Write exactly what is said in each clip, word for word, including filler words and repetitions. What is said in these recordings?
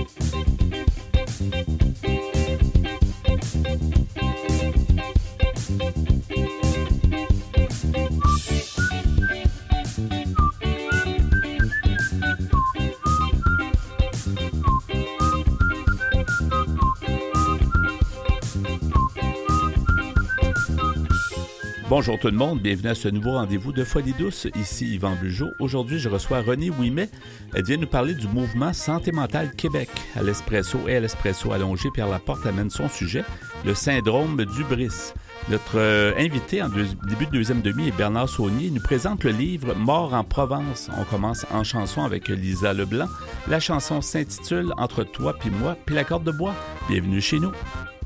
Bonjour tout le monde, bienvenue à ce nouveau rendez-vous de Folie douce, ici Yvan Bugeaud. Aujourd'hui, je reçois Renée Ouimet. Elle vient nous parler du mouvement Santé mentale Québec. À l'Espresso et à l'Espresso allongé, Pierre Laporte amène son sujet, le syndrome d'Hubris. Notre euh, invité en deux, début de deuxième demi est Bernard Saunier. Il nous présente le livre « Mort en Provence ». On commence en chanson avec Lisa Leblanc. La chanson s'intitule « Entre toi puis moi puis la corde de bois ». Bienvenue chez nous.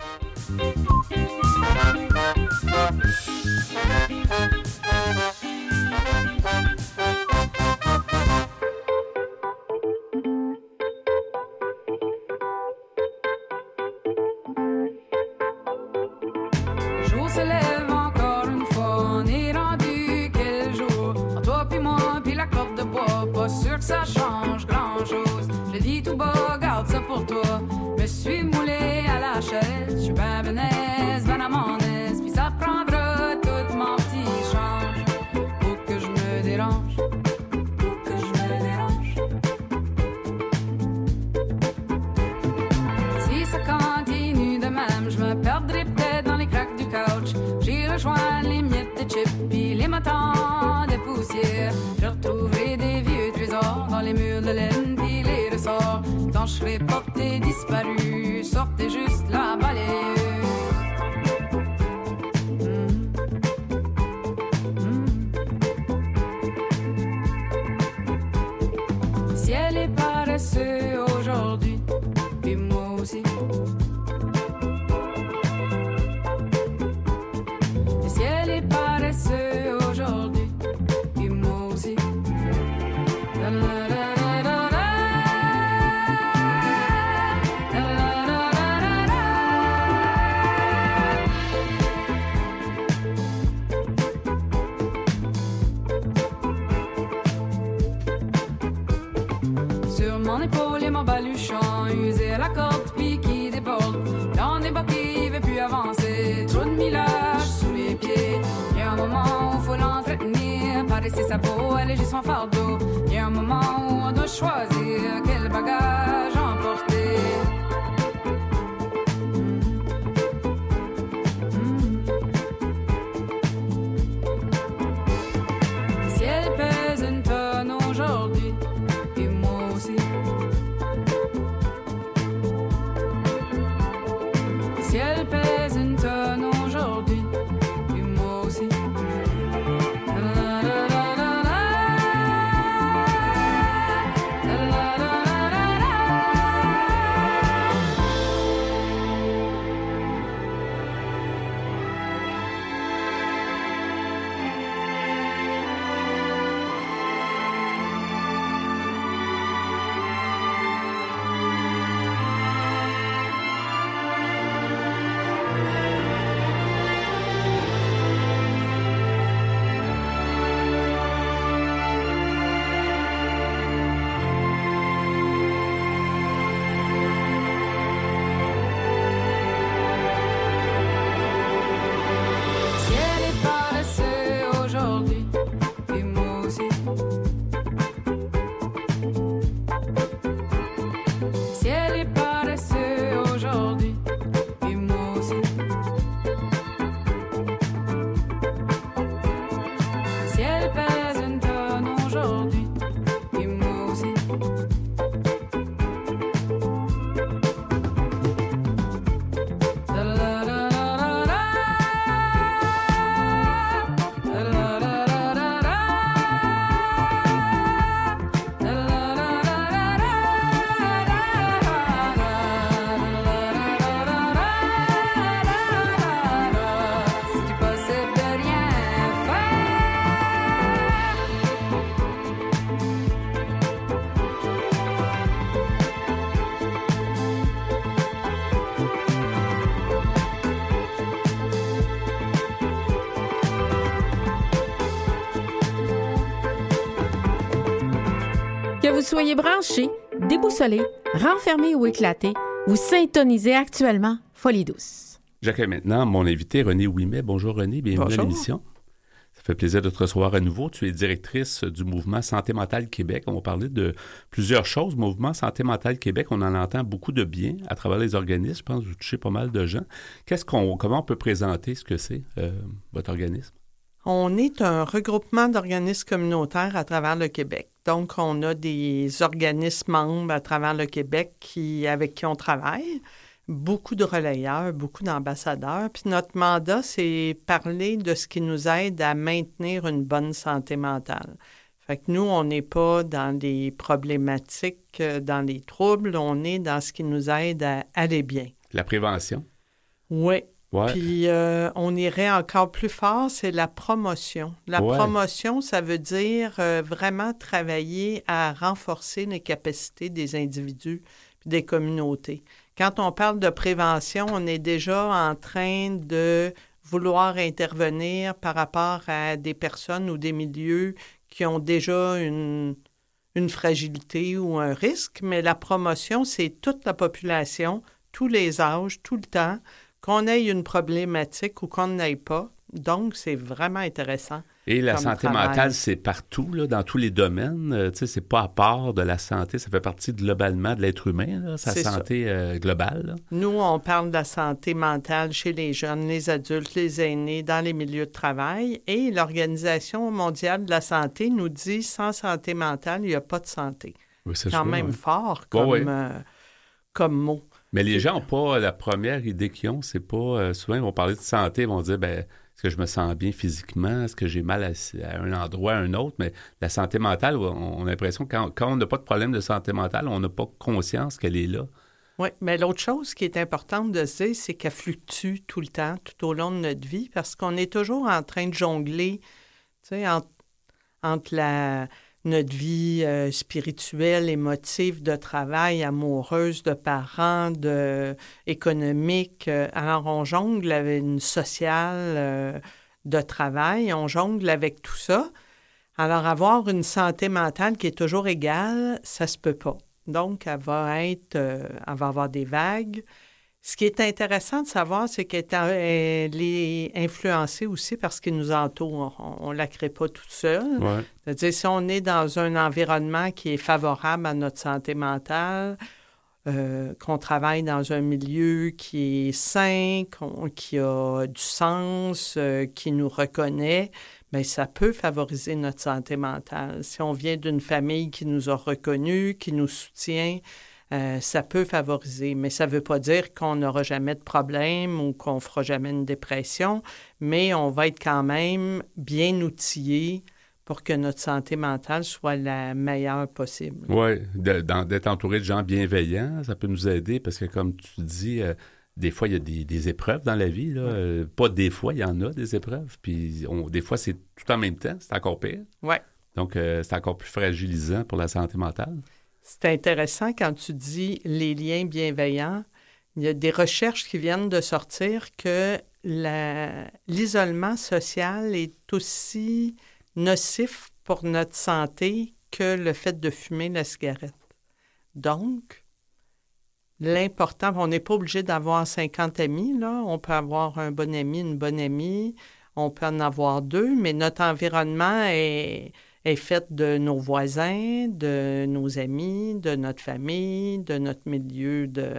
Ça change grand-chose. Je dis tout bas, garde ça pour toi. Me suis moulé à la chaise. Je suis ben benaise, ben amandaise. Puis ça prendra tout mon petit change pour que je me dérange. Pour que je me dérange. Si ça continue de même, je me perdrai peut-être dans les craques du couch. J'y rejoins les miettes de chips puis les matins de poussière. Je retrouverai des vieux trésors dans les murs de laine pis les ressorts. Quand je serai porté disparu, sortez juste la balayeuse. Mmh. Mmh. Si elle est paresseux aujourd'hui, et moi aussi. Et si elle est paresseux aujourd'hui, et moi aussi. La, la, la. Mon épaule et mon baluchon, usé à la corde puis qui déborde. Dans des baquets, il veut plus avancer. Trop de millage sous les pieds. Il y a un moment où faut l'entretenir, paresser sa peau, alléger son fardeau. Il y a un moment où on doit choisir quel bagage emporter. Si elle pèse une tonne aujourd'hui, et moi aussi. Si elle pèse une tonne aujourd'hui, et moi aussi. La, la, la, la, la, la. La, la, la, la, la, la. Si elle est paresseux aujourd'hui, et moi aussi. Si elle est paresseux aujourd'hui, et moi aussi. Si elle pèse une tonne aujourd'hui, et moi aussi. La, la, la, la, la, la. La, la, la, la, la, la. La, la, la, la, la, la. Si tu possèdes de rien faire. Que vous soyez branchés, déboussolé, renfermé ou éclaté, vous syntonisez actuellement Folie douce. J'accueille maintenant mon invité Renée Ouimet. Bonjour Renée, bienvenue Bonjour. à l'émission. Ça fait plaisir de te recevoir à nouveau. Tu es directrice du mouvement Santé mentale Québec. On va parler de plusieurs choses. Mouvement Santé mentale Québec, on en entend beaucoup de bien à travers les organismes. Je pense que vous touchez pas mal de gens. Qu'est-ce qu'on, comment on peut présenter ce que c'est, euh, votre organisme? On est un regroupement d'organismes communautaires à travers le Québec. Donc, on a des organismes membres à travers le Québec qui, avec qui on travaille. Beaucoup de relayeurs, beaucoup d'ambassadeurs. Puis notre mandat, c'est parler de ce qui nous aide à maintenir une bonne santé mentale. Fait que nous, on n'est pas dans des problématiques, dans les troubles, on est dans ce qui nous aide à aller bien. La prévention? Oui. Ouais. Puis euh, on irait encore plus fort, c'est la promotion. La ouais. promotion, ça veut dire euh, vraiment travailler à renforcer les capacités des individus et des communautés. Quand on parle de prévention, on est déjà en train de vouloir intervenir par rapport à des personnes ou des milieux qui ont déjà une, une fragilité ou un risque, mais la promotion, c'est toute la population, tous les âges, tout le temps, qu'on ait une problématique ou qu'on n'ait pas. Donc, c'est vraiment intéressant. Et la santé travail. mentale, c'est partout, là, dans tous les domaines. Euh, tu sais, c'est pas à part de la santé. Ça fait partie globalement de l'être humain, là, sa C'est santé euh, globale. Là. Nous, on parle de la santé mentale chez les jeunes, les adultes, les aînés, dans les milieux de travail. Et l'Organisation mondiale de la santé nous dit, sans santé mentale, il n'y a pas de santé. Oui, c'est quand sûr, même ouais. fort comme, ouais, ouais. Euh, comme mot. Mais les gens n'ont pas la première idée qu'ils ont. C'est pas... Euh, souvent, ils vont parler de santé, ils vont dire, ben est-ce que je me sens bien physiquement? Est-ce que j'ai mal à, à un endroit, à un autre? Mais la santé mentale, on, on a l'impression que quand, quand on n'a pas de problème de santé mentale, on n'a pas conscience qu'elle est là. Oui, mais l'autre chose qui est importante de se dire, c'est qu'elle fluctue tout le temps, tout au long de notre vie, parce qu'on est toujours en train de jongler, tu sais, entre, entre la... notre vie euh, spirituelle, émotive, de travail, amoureuse, de parents, de économique. Euh, alors, on jongle avec une sociale euh, de travail, on jongle avec tout ça. Alors, avoir une santé mentale qui est toujours égale, ça se peut pas. Donc, elle va être, euh, elle va avoir des vagues. Ce qui est intéressant de savoir, c'est qu'elle est influencée aussi par ce qui nous entoure. On ne la crée pas toute seule. Ouais. C'est-à-dire, si on est dans un environnement qui est favorable à notre santé mentale, euh, qu'on travaille dans un milieu qui est sain, qu'on, qui a du sens, euh, qui nous reconnaît, bien, ça peut favoriser notre santé mentale. Si on vient d'une famille qui nous a reconnus, qui nous soutient, Euh, ça peut favoriser, mais ça ne veut pas dire qu'on n'aura jamais de problème ou qu'on ne fera jamais une dépression, mais on va être quand même bien outillé pour que notre santé mentale soit la meilleure possible. Oui, d'être entouré de gens bienveillants, ça peut nous aider parce que, comme tu dis, euh, des fois, il y a des, des épreuves dans la vie. Là. Ouais. Euh, pas des fois, il y en a des épreuves. Puis on, des fois, c'est tout en même temps, c'est encore pire. Oui. Donc, euh, c'est encore plus fragilisant pour la santé mentale. C'est intéressant quand tu dis les liens bienveillants. Il y a des recherches qui viennent de sortir que la, l'isolement social est aussi nocif pour notre santé que le fait de fumer la cigarette. Donc, l'important, on n'est pas obligé d'avoir cinquante amis, là. On peut avoir un bon ami, une bonne amie, on peut en avoir deux, mais notre environnement est... est faite de nos voisins, de nos amis, de notre famille, de notre milieu, de,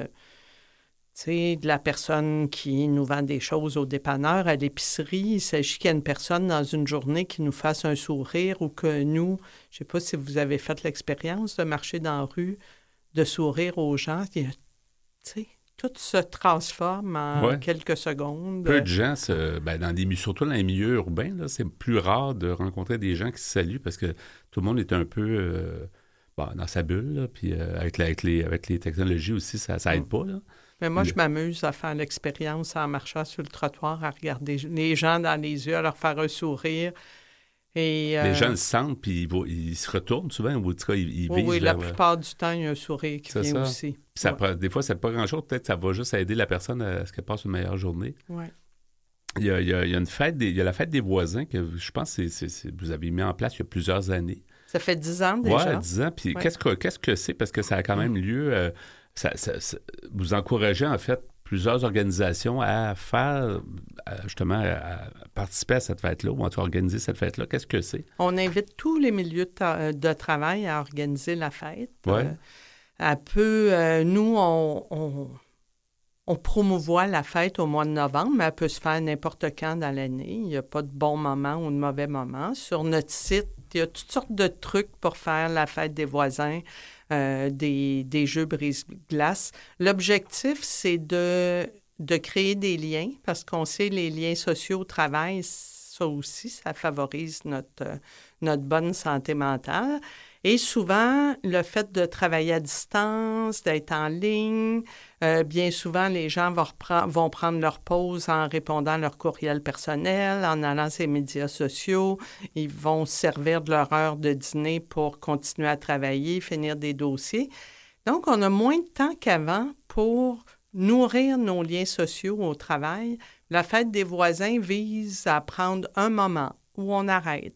tu sais, de la personne qui nous vend des choses au dépanneur, à l'épicerie. Il s'agit qu'il y ait une personne dans une journée qui nous fasse un sourire ou que nous, je ne sais pas si vous avez fait l'expérience de marcher dans la rue, de sourire aux gens. Tu sais, tout se transforme en ouais. quelques secondes. Peu de gens, se, ben dans des, surtout dans les milieux urbains, là, c'est plus rare de rencontrer des gens qui se saluent parce que tout le monde est un peu euh, bon, dans sa bulle. Là, puis euh, avec, la, avec, les, avec les technologies aussi, ça n'aide pas. Là. Mais moi, Mais... je m'amuse à faire l'expérience en marchant sur le trottoir, à regarder les gens dans les yeux, à leur faire un sourire. Et, euh... les gens le sentent, puis ils, ils se retournent souvent, ou en tout cas, ils, ils oui, visent. Oui, vers... la plupart du temps, il y a un sourire qui c'est vient ça. aussi. Ça ouais. prend, des fois, ça ne pas grand-chose. Peut-être que ça va juste aider la personne à ce qu'elle passe une meilleure journée. Oui. Il y a, il y a, il y a une fête, des, il y a la fête des voisins que je pense que c'est, c'est, c'est, vous avez mis en place il y a plusieurs années. Ça fait dix ans déjà. Oui, dix ans. Puis ouais. qu'est-ce que, qu'est-ce que c'est? Parce que ça a quand même lieu... Euh, ça, ça, ça, vous encouragez, en fait, plusieurs organisations à faire, à, justement, à participer à cette fête-là ou à organiser cette fête-là. Qu'est-ce que c'est? On invite tous les milieux de, ta- de travail à organiser la fête. Ouais. Euh, un peu, euh, nous, on, on, on promouvoit la fête au mois de novembre, mais elle peut se faire n'importe quand dans l'année. Il n'y a pas de bon moment ou de mauvais moment. Sur notre site, il y a toutes sortes de trucs pour faire la fête des voisins, euh, des, des jeux brise-glace. L'objectif, c'est de, de créer des liens, parce qu'on sait les liens sociaux au travail, ça aussi, ça favorise notre, notre bonne santé mentale. Et souvent, le fait de travailler à distance, d'être en ligne, euh, bien souvent, les gens vont, repre- vont prendre leur pause en répondant à leur courriel personnel, en allant sur les médias sociaux. Ils vont servir de leur heure de dîner pour continuer à travailler, finir des dossiers. Donc, on a moins de temps qu'avant pour nourrir nos liens sociaux au travail. La fête des voisins vise à prendre un moment où on arrête.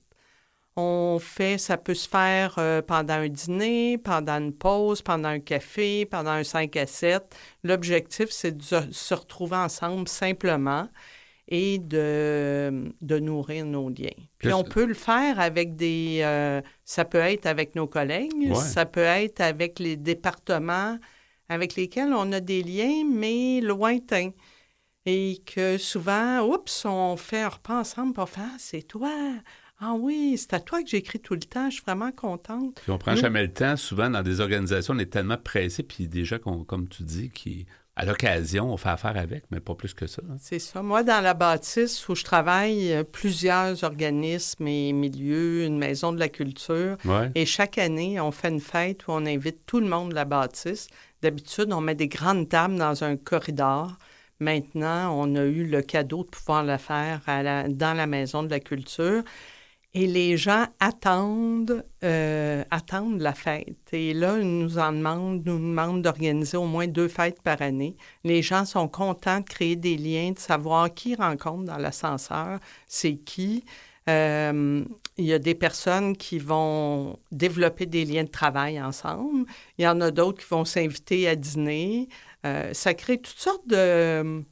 On fait, ça peut se faire euh, pendant un dîner, pendant une pause, pendant un café, pendant un cinq à sept. L'objectif, c'est de se retrouver ensemble simplement et de, de nourrir nos liens. Puis Qu'est-ce... on peut le faire avec des... Euh, ça peut être avec nos collègues, ouais. ça peut être avec les départements avec lesquels on a des liens, mais lointains. Et que souvent, oups, on fait un repas ensemble pour faire « Ah, c'est toi ». Ah oui, c'est à toi que j'écris tout le temps. Je suis vraiment contente. Puis on prend Nous... jamais le temps. Souvent, dans des organisations, on est tellement pressé. Puis déjà, comme tu dis, qui, à l'occasion, on fait affaire avec, mais pas plus que ça. Hein. C'est ça. Moi, dans la bâtisse où je travaille, plusieurs organismes et milieux, une maison de la culture. Ouais. Et chaque année, on fait une fête où on invite tout le monde de la bâtisse. D'habitude, on met des grandes tables dans un corridor. Maintenant, on a eu le cadeau de pouvoir le faire à la, dans la maison de la culture. Et les gens attendent, euh, attendent la fête. Et là, ils nous en demandent, nous demandent d'organiser au moins deux fêtes par année. Les gens sont contents de créer des liens, de savoir qui ils rencontrent dans l'ascenseur, c'est qui. Euh, il y a des personnes qui vont développer des liens de travail ensemble. Il y en a d'autres qui vont s'inviter à dîner. Euh, ça crée toutes sortes de...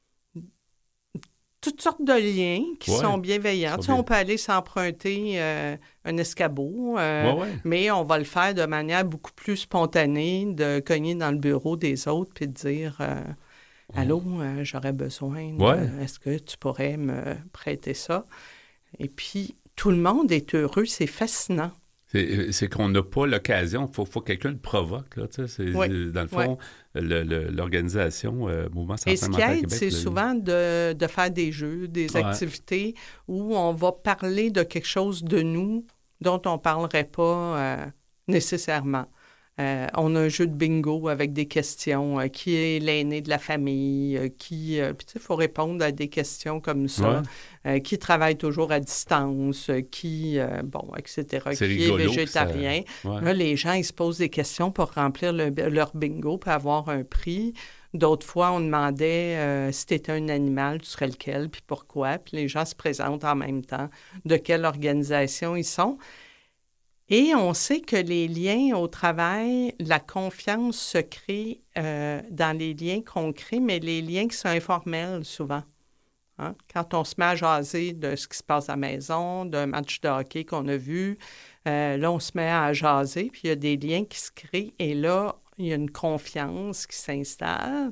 toutes sortes de liens qui ouais, sont bienveillants. Tu sais, on peut aller s'emprunter euh, un escabeau, euh, ouais, ouais. mais on va le faire de manière beaucoup plus spontanée, de cogner dans le bureau des autres puis de dire euh, « Allô, euh, j'aurais besoin, de, ouais. est-ce que tu pourrais me prêter ça? » Et puis, tout le monde est heureux, c'est fascinant. C'est, c'est qu'on n'a pas l'occasion, il faut, faut que quelqu'un le provoque. Là, tu sais, c'est, oui, dans le fond, oui. le, le, l'organisation euh, Mouvement Santé Mentale Québec... Et ce qui aide, c'est le... souvent de, de faire des jeux, des ouais. activités où on va parler de quelque chose de nous dont on ne parlerait pas euh, nécessairement. Euh, on a un jeu de bingo avec des questions. Euh, qui est l'aîné de la famille? Euh, qui, euh, puis tu sais, il faut répondre à des questions comme ça. Ouais. Euh, qui travaille toujours à distance? Euh, qui, euh, bon, et cetera. C'est qui rigolo, est végétarien? Ça... Ouais. Là, les gens, ils se posent des questions pour remplir le, leur bingo pour avoir un prix. D'autres fois, on demandait euh, si tu étais un animal, tu serais lequel, puis pourquoi? Puis les gens se présentent en même temps de quelle organisation ils sont. Et on sait que les liens au travail, la confiance se crée euh, dans les liens qu'on crée, mais les liens qui sont informels souvent. Hein? Quand on se met à jaser de ce qui se passe à la maison, d'un match de hockey qu'on a vu, euh, là, on se met à jaser, puis il y a des liens qui se créent, et là, il y a une confiance qui s'installe.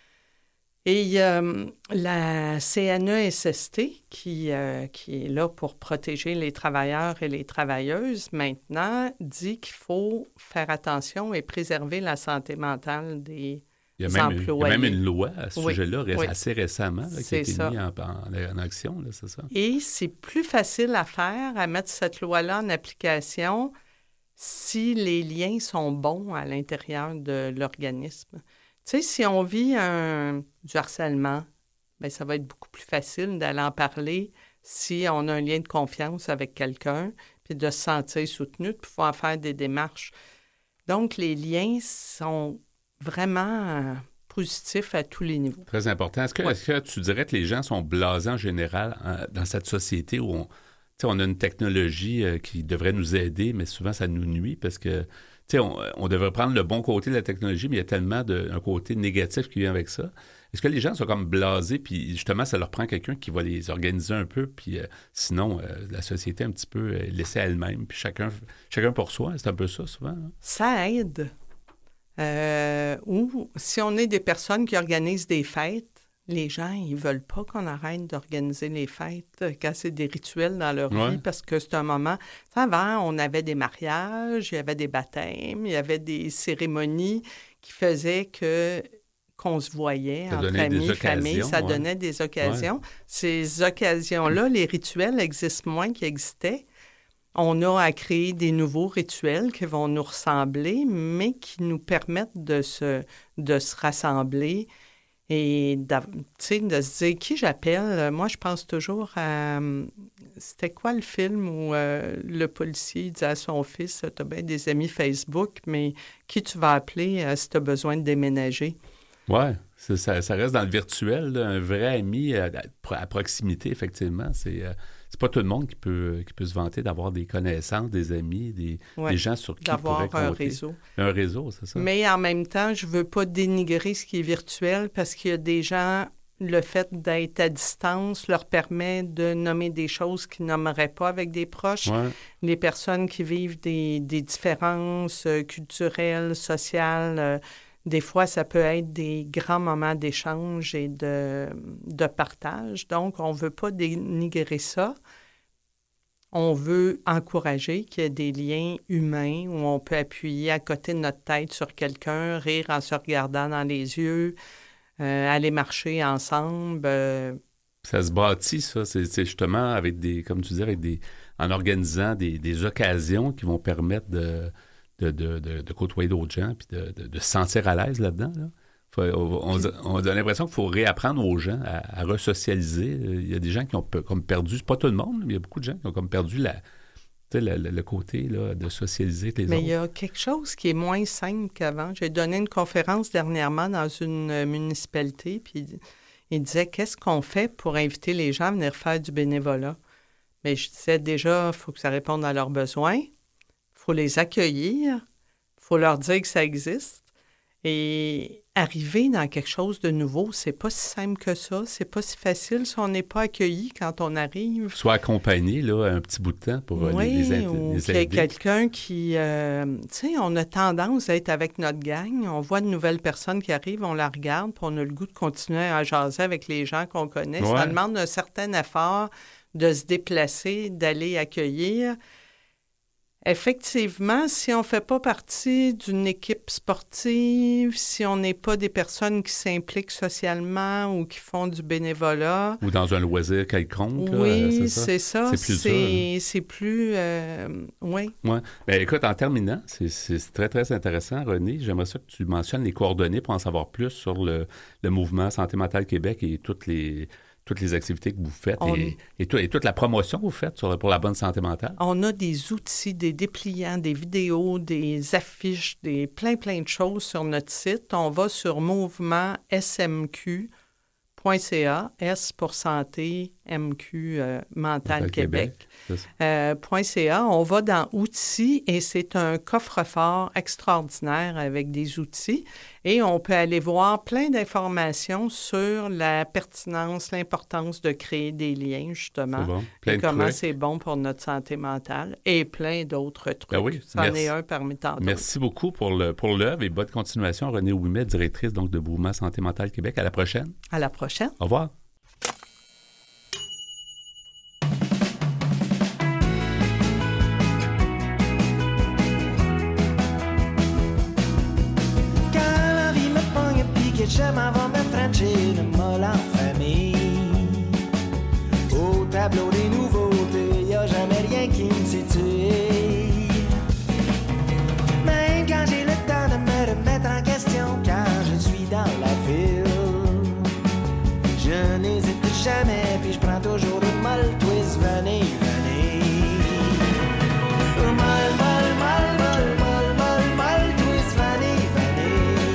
Et euh, la C N E S S T, qui, euh, qui est là pour protéger les travailleurs et les travailleuses, maintenant, dit qu'il faut faire attention et préserver la santé mentale des il y a même, employés. Il y a même une loi à ce oui, sujet-là, oui. assez récemment, là, qui a été ça. mise en, en, en action, là, c'est ça? Et c'est plus facile à faire, à mettre cette loi-là en application si les liens sont bons à l'intérieur de l'organisme. Tu sais, si on vit un, du harcèlement, bien, ça va être beaucoup plus facile d'aller en parler si on a un lien de confiance avec quelqu'un, puis de se sentir soutenu, de pouvoir faire des démarches. Donc, les liens sont vraiment positifs à tous les niveaux. Très important. Est-ce que, ouais. est-ce que tu dirais que les gens sont blasés en général hein, dans cette société où on... sais, on a une technologie euh, qui devrait nous aider, mais souvent, ça nous nuit parce que, tu sais, on, on devrait prendre le bon côté de la technologie, mais il y a tellement de, un côté négatif qui vient avec ça. Est-ce que les gens sont comme blasés, puis justement, ça leur prend quelqu'un qui va les organiser un peu, puis euh, sinon, euh, la société un petit peu euh, laissée à elle-même, puis chacun, chacun pour soi, c'est un peu ça souvent. Hein? Ça aide. Euh, ou si on est des personnes qui organisent des fêtes, les gens, ils veulent pas qu'on arrête d'organiser les fêtes quand c'est des rituels dans leur ouais. vie, parce que c'est un moment... Avant, on avait des mariages, il y avait des baptêmes, il y avait des cérémonies qui faisaient que... qu'on se voyait ça entre amis, famille, ça ouais. donnait des occasions. Ouais. Ces occasions-là, les rituels existent moins qu'ils existaient. On a à créer des nouveaux rituels qui vont nous ressembler, mais qui nous permettent de se, de se rassembler et de se dire qui j'appelle. Moi, je pense toujours à... C'était quoi le film où euh, le policier dit à son fils « T'as bien des amis Facebook, mais qui tu vas appeler euh, si tu as besoin de déménager? » Oui, ça, ça reste dans le virtuel, là, un vrai ami à, à proximité, effectivement. C'est, euh, c'est pas tout le monde qui peut, qui peut se vanter d'avoir des connaissances, des amis, des, ouais, des gens sur qui d'avoir pourrait un compter. réseau. Un réseau, c'est ça. Mais en même temps, je veux pas dénigrer ce qui est virtuel parce qu'il y a des gens, le fait d'être à distance leur permet de nommer des choses qu'ils nommeraient pas avec des proches. Ouais. Les personnes qui vivent des, des différences euh, culturelles, sociales... Euh, Des fois, ça peut être des grands moments d'échange et de, de partage. Donc, on ne veut pas dénigrer ça. On veut encourager qu'il y ait des liens humains où on peut appuyer à côté de notre tête sur quelqu'un, rire en se regardant dans les yeux, euh, aller marcher ensemble. Euh... Ça se bâtit, ça. C'est, c'est justement avec des, comme tu disais, avec des, en organisant des, des occasions qui vont permettre de... De, de, de, de côtoyer d'autres gens puis de, de, de se sentir à l'aise là-dedans. Là. Faut, on, on, on a l'impression qu'il faut réapprendre aux gens à, à resocialiser. Il y a des gens qui ont comme perdu, c'est pas tout le monde, mais il y a beaucoup de gens qui ont comme perdu la, la, la, le côté là, de socialiser avec les mais autres. Mais il y a quelque chose qui est moins simple qu'avant. J'ai donné une conférence dernièrement dans une municipalité, puis il disait « Qu'est-ce qu'on fait pour inviter les gens à venir faire du bénévolat? » Mais je disais déjà, il faut que ça réponde à leurs besoins. Il faut les accueillir, il faut leur dire que ça existe. Et arriver dans quelque chose de nouveau, c'est pas si simple que ça, c'est pas si facile si on n'est pas accueilli quand on arrive. Soit accompagné, là, un petit bout de temps pour oui, les, les, ou les qu'il y ait quelqu'un qui... Euh, tu sais, on a tendance à être avec notre gang, on voit de nouvelles personnes qui arrivent, on la regarde, puis on a le goût de continuer à jaser avec les gens qu'on connaît. Ouais. Ça demande un certain effort de se déplacer, d'aller accueillir. Effectivement, si on ne fait pas partie d'une équipe sportive, si on n'est pas des personnes qui s'impliquent socialement ou qui font du bénévolat... Ou dans un loisir quelconque. Oui, là, c'est ça. C'est ça. C'est plus c'est, dur, hein? C'est plus... Euh, oui. Ouais. Bien, écoute, en terminant, c'est, c'est très, très intéressant, René. J'aimerais ça que tu mentionnes les coordonnées pour en savoir plus sur le, le mouvement Santé mentale Québec et toutes les... toutes les activités que vous faites on... et, et, tout, et toute la promotion que vous faites sur, pour la bonne santé mentale. On a des outils, des dépliants, des vidéos, des affiches, des plein, plein de choses sur notre site. On va sur mouvement S M Q point C A, S pour santé, M Q euh, Mental Québec, Québec euh, .ca. On va dans outils et c'est un coffre-fort extraordinaire avec des outils et on peut aller voir plein d'informations sur la pertinence, l'importance de créer des liens justement bon. Plein et de comment trucs. C'est bon pour notre santé mentale et plein d'autres trucs. Ben oui, C'en merci. est un parmi tant d'autres. Merci beaucoup pour, le, pour l'œuvre et bonne continuation. Renée Ouimet, directrice donc, de Mouvement Santé mentale Québec. À la prochaine. À la prochaine. Au revoir. Je m'en vais me frencher le molle en famille. Au tableau des nouveautés, y a jamais rien qui me situe. Même quand j'ai le temps de me remettre en question, quand je suis dans la file, je n'hésite jamais, puis je prends toujours une molle twist, venez, venez. Molle, molle, molle, molle, molle, molle, molle, twist, venez, venez.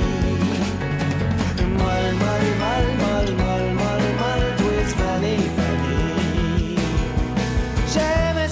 Molle, molle, molle, molle, molle, molle, molle, twist, venez, venez. J'aime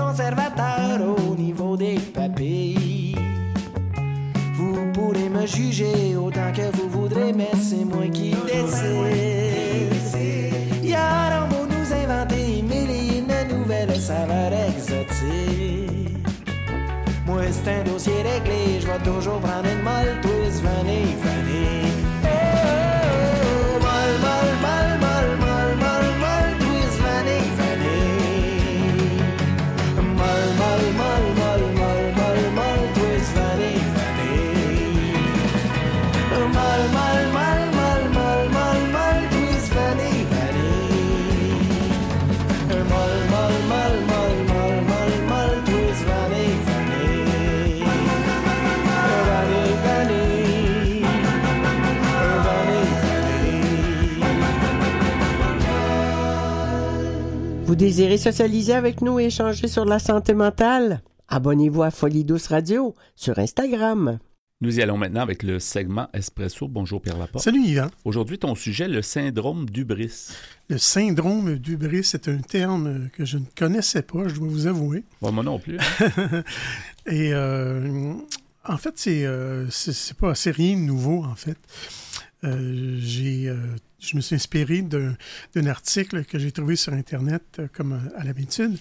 conservateur au niveau des papilles. Vous pourrez me juger autant que vous voudrez, mais c'est moi qui décide. Y aura beau nous inventer mille et une nouvelles saveurs exotiques. Moi c'est un dossier réglé, je vais toujours prendre une molle, twist, vanille, vanille. Oh, oh, oh, molle, molle, molle, molle, molle, molle, molle, twist, vanille, vanille. Molle, molle, molle, molle, molle, molle, molle, twist, vanille, vanille. Molle, molle, molle, molle, molle, molle, molle, twist, vanille, vanille. Molle, molle, molle, molle, molle, molle, molle, twist, vanille, vanille. Vanille, vanille. Vanille, vanille. Vous désirez socialiser avec nous et échanger sur la santé mentale? Abonnez-vous à Folie Douce Radio sur Instagram. Nous y allons maintenant avec le segment Espresso. Bonjour Pierre Laporte. Salut Yvan. Aujourd'hui, ton sujet, le syndrome d'Hubris. Le syndrome d'Hubris, c'est un terme que je ne connaissais pas, je dois vous avouer. Bon, moi non plus. Et euh, en fait, c'est, euh, c'est, c'est pas c'est rien de nouveau, en fait. Euh, j'ai, euh, je me suis inspiré d'un, d'un article que j'ai trouvé sur Internet, euh, comme à l'habitude.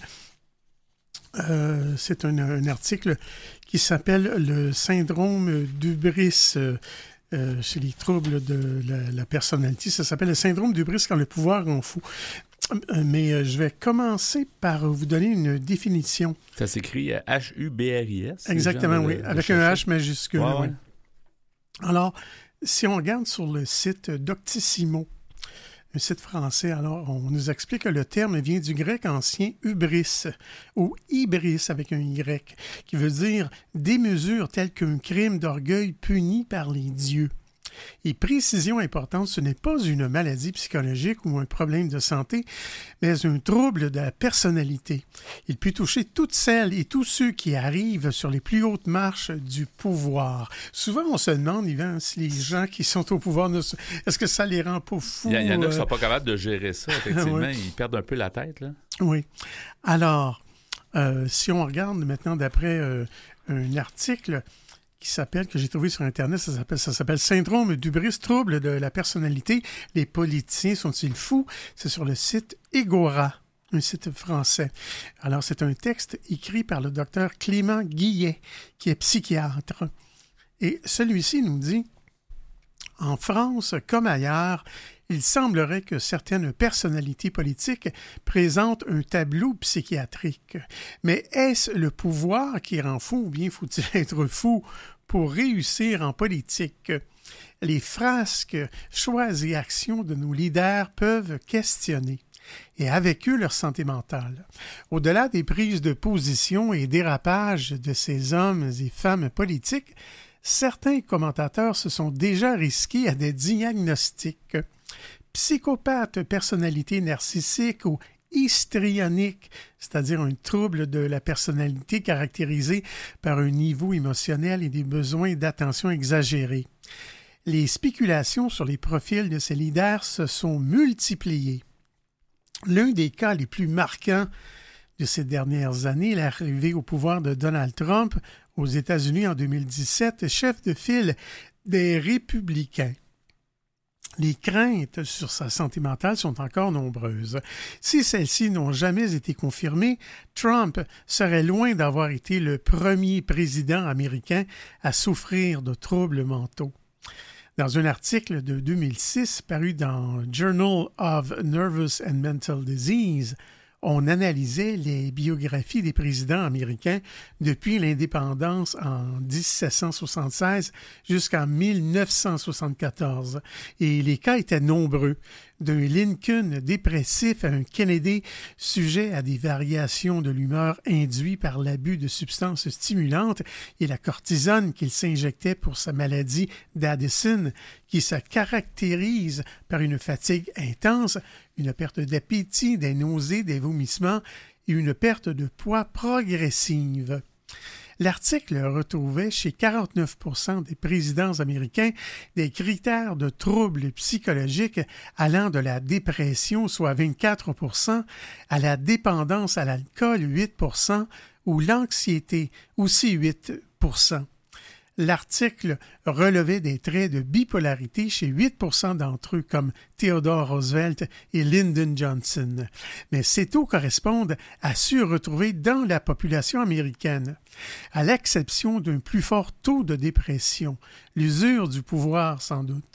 Euh, c'est un, un article qui s'appelle « Le syndrome d'Hubris euh, euh, chez les troubles de la, la personnalité ». Ça s'appelle « Le syndrome d'Hubris quand le pouvoir rend fou ». Mais euh, je vais commencer par vous donner une définition. Ça s'écrit H U B R I S. Exactement, oui, de, avec de un H majuscule. Ouais, oui. ouais. Alors, si on regarde sur le site Doctissimo, un site français, alors on nous explique que le terme vient du grec ancien hubris, ou hybris avec un Y, qui veut dire démesure telle qu'un crime d'orgueil puni par les dieux. Et précision importante, ce n'est pas une maladie psychologique ou un problème de santé, mais un trouble de la personnalité. Il peut toucher toutes celles et tous ceux qui arrivent sur les plus hautes marches du pouvoir. Souvent, on se demande, Yvan, si les gens qui sont au pouvoir, ne... est-ce que ça les rend pas fous? Il y, y en a qui ne euh... sont pas capables de gérer ça, effectivement. Ouais. Ils perdent un peu la tête, là. Oui. Alors, euh, si on regarde maintenant d'après euh, un article qui s'appelle, que j'ai trouvé sur Internet, ça s'appelle, ça s'appelle « Syndrome d'Hubris, trouble de la personnalité. Les politiciens sont-ils fous ?» C'est sur le site Egora, un site français. Alors, c'est un texte écrit par le docteur Clément Guillet, qui est psychiatre. Et celui-ci nous dit « En France, comme ailleurs, il semblerait que certaines personnalités politiques présentent un tableau psychiatrique. Mais est-ce le pouvoir qui rend fou ou bien faut-il être fou pour réussir en politique? Les frasques, choix et actions de nos leaders peuvent questionner, et avec eux leur santé mentale. Au-delà des prises de position et dérapages de ces hommes et femmes politiques, certains commentateurs se sont déjà risqués à des diagnostics. Psychopathe, personnalité narcissique ou histrionique, c'est-à-dire un trouble de la personnalité caractérisé par un niveau émotionnel et des besoins d'attention exagérés. Les spéculations sur les profils de ces leaders se sont multipliées. L'un des cas les plus marquants de ces dernières années, l'arrivée au pouvoir de Donald Trump aux États-Unis en deux mille dix-sept, chef de file des Républicains. Les craintes sur sa santé mentale sont encore nombreuses. Si celles-ci n'ont jamais été confirmées, Trump serait loin d'avoir été le premier président américain à souffrir de troubles mentaux. Dans un article de deux mille six paru dans Journal of Nervous and Mental Disease, on analysait les biographies des présidents américains depuis l'indépendance en dix-sept cent soixante-seize jusqu'en mille neuf cent soixante-quatorze. Et les cas étaient nombreux, d'un Lincoln dépressif à un Kennedy sujet à des variations de l'humeur induites par l'abus de substances stimulantes et la cortisone qu'il s'injectait pour sa maladie d'Addison, qui se caractérise par une fatigue intense, une perte d'appétit, des nausées, des vomissements et une perte de poids progressive. L'article retrouvait chez quarante-neuf pour cent des présidents américains des critères de troubles psychologiques allant de la dépression, soit vingt-quatre pour cent, à la dépendance à l'alcool, huit pour cent, ou l'anxiété, aussi huit pour cent. L'article relevait des traits de bipolarité chez huit pour cent d'entre eux, comme Theodore Roosevelt et Lyndon Johnson. Mais ces taux correspondent à ceux retrouvés dans la population américaine, à l'exception d'un plus fort taux de dépression, l'usure du pouvoir sans doute.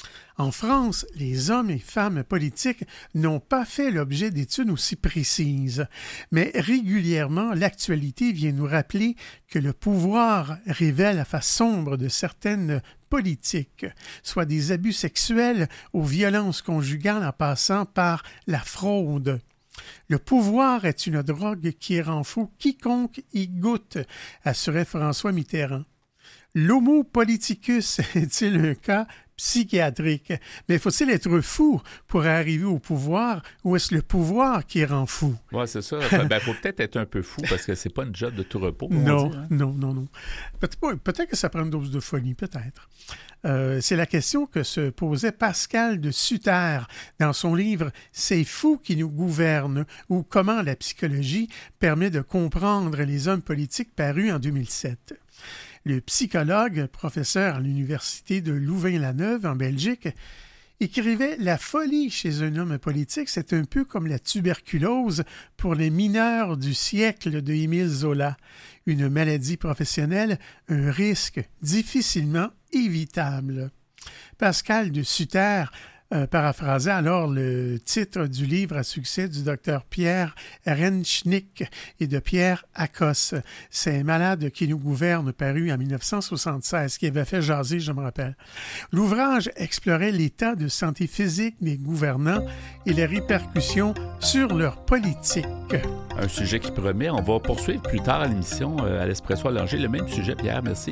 En France, les hommes et femmes politiques n'ont pas fait l'objet d'études aussi précises, mais régulièrement, l'actualité vient nous rappeler que le pouvoir révèle la face sombre de certaines politiques, soit des abus sexuels aux violences conjugales en passant par la fraude. Le pouvoir est une drogue qui rend fou quiconque y goûte, assurait François Mitterrand. L'homo politicus est-il un cas psychiatrique? Mais faut-il être fou pour arriver au pouvoir ou est-ce le pouvoir qui rend fou? Oui, c'est ça. Il ben, faut peut-être être un peu fou parce que c'est pas une job de tout repos. Non, dit, hein? non, non, non. Peut-être, peut-être que ça prend une dose de folie, peut-être. Euh, c'est la question que se posait Pascal de Sutter dans son livre « C'est fou qui nous gouverne » ou « Comment la psychologie permet de comprendre les hommes politiques » paru en deux mille sept. Le psychologue, professeur à l'université de Louvain-la-Neuve en Belgique, écrivait « La folie chez un homme politique, c'est un peu comme la tuberculose pour les mineurs du siècle de Émile Zola. Une maladie professionnelle, un risque difficilement évitable. » Pascal de Sutter Euh, paraphrasait alors le titre du livre à succès du docteur Pierre Renschnick et de Pierre Akos. Ces malades qui nous gouvernent, paru en dix-neuf cent soixante-seize, qui avait fait jaser, je me rappelle. L'ouvrage explorait l'état de santé physique des gouvernants et les répercussions sur leur politique. Un sujet qui promet. On va poursuivre plus tard à l'émission euh, à l'Espresso à Langer. Le même sujet, Pierre, merci.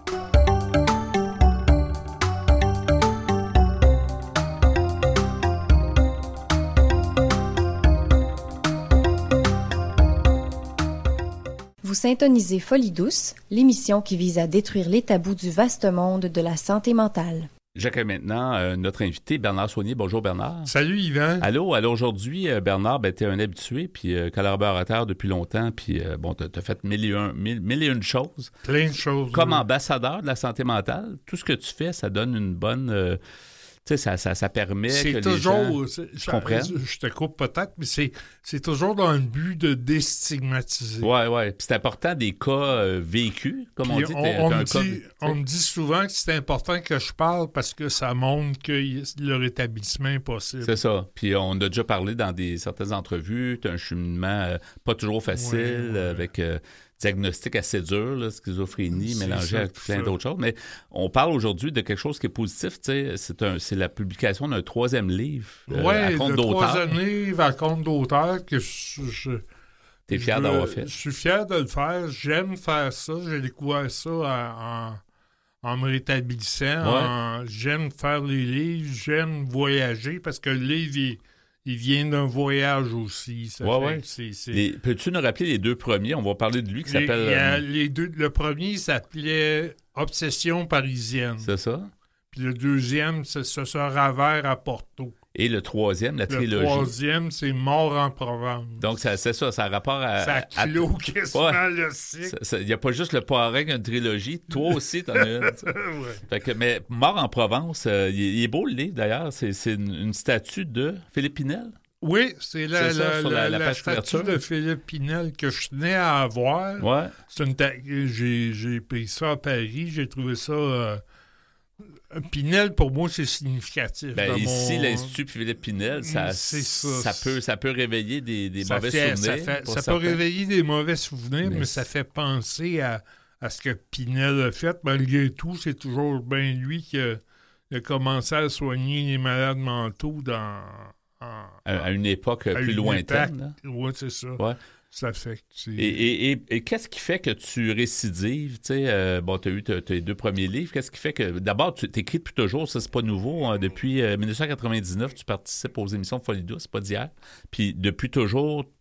Vous syntonisez Folie douce, l'émission qui vise à détruire les tabous du vaste monde de la santé mentale. J'accueille maintenant euh, notre invité, Bernard Saunier. Bonjour, Bernard. Salut, Yvan. Allô. Alors aujourd'hui, euh, Bernard, ben, tu es un habitué, puis euh, collaborateur depuis longtemps, puis euh, bon, tu as fait mille et, un, mille, mille et une choses. Plein de choses. Comme oui. ambassadeur de la santé mentale, tout ce que tu fais, ça donne une bonne... Euh, tu sais, ça, ça, ça permet c'est que toujours, les gens je, comprennent. Je, je te coupe peut-être, mais c'est, c'est toujours dans le but de déstigmatiser. Oui, oui. Puis c'est important des cas euh, vécus, comme Puis on dit. On, t'es, on, t'es me un dit, cas, on me dit souvent que c'est important que je parle parce que ça montre que le rétablissement est possible. C'est ça. Puis on a déjà parlé dans des, certaines entrevues. Tu as un cheminement euh, pas toujours facile, ouais, ouais. avec... Euh, diagnostic assez dur, là, schizophrénie, c'est mélangé ça, avec plein ça. d'autres choses. Mais on parle aujourd'hui de quelque chose qui est positif. C'est, un, c'est la publication d'un troisième livre euh, ouais, à compte le d'auteur. troisième livre à compte d'auteur que je... je T'es fier je, d'avoir fait? Je suis fier de le faire. J'aime faire ça. J'ai découvert ça en, en, en me rétablissant. Ouais. En, j'aime faire les livres. J'aime voyager parce que le livre, il, il vient d'un voyage aussi. Ça ouais, fait ouais. que c'est, c'est... Les, peux-tu nous rappeler les deux premiers? On va parler de lui qui les, s'appelle... il y a euh, les deux, le premier s'appelait Obsession parisienne. C'est ça? Puis le deuxième, c'est Ce sera vert à Porto. Et le troisième, la trilogie. Le troisième, c'est Mort en Provence. Donc, ça, c'est ça, ça a rapport à... Ça à- clôt quasiment Ouais. le cycle. Il n'y a pas juste le parrain qui a une trilogie. Toi aussi, t'en as une. tu sais. Ouais. Fait que, mais Mort en Provence, euh, il, est, il est beau le livre, d'ailleurs. C'est, c'est une, une statue de Philippe Pinel. Oui, c'est la, C'est ça, la, sur la- la, la la page statue couverture. de Philippe Pinel que je tenais à avoir. Ouais. C'est une ta- j'ai, j'ai pris ça à Paris. J'ai trouvé ça... euh, Pinel, pour moi, c'est significatif. Ben, dans ici, mon- l'Institut Philippe Pinel, ça, C'est ça. ça, peut, ça peut réveiller des, des ça mauvais fait- souvenirs. Ça, fait- pour ça peut certains. réveiller des mauvais souvenirs, mais, Mais ça c'est- fait penser à, à ce que Pinel a fait. Malgré tout, c'est toujours bien lui qui a, qui a commencé à soigner les malades mentaux dans... en- À, à une époque à plus une lointaine. époque. Oui, c'est ça. Ouais. Ça fait que c'est... Et, et, et, et qu'est-ce qui fait que tu récidives? Tu sais, euh, bon, tu as eu t- tes deux premiers livres. Qu'est-ce qui fait que... D'abord, tu écris depuis toujours, ça, c'est pas nouveau. Hein. Depuis euh, dix-neuf cent quatre-vingt-dix-neuf, tu participes aux émissions de Folie douce, c'est pas d'hier. Puis depuis toujours,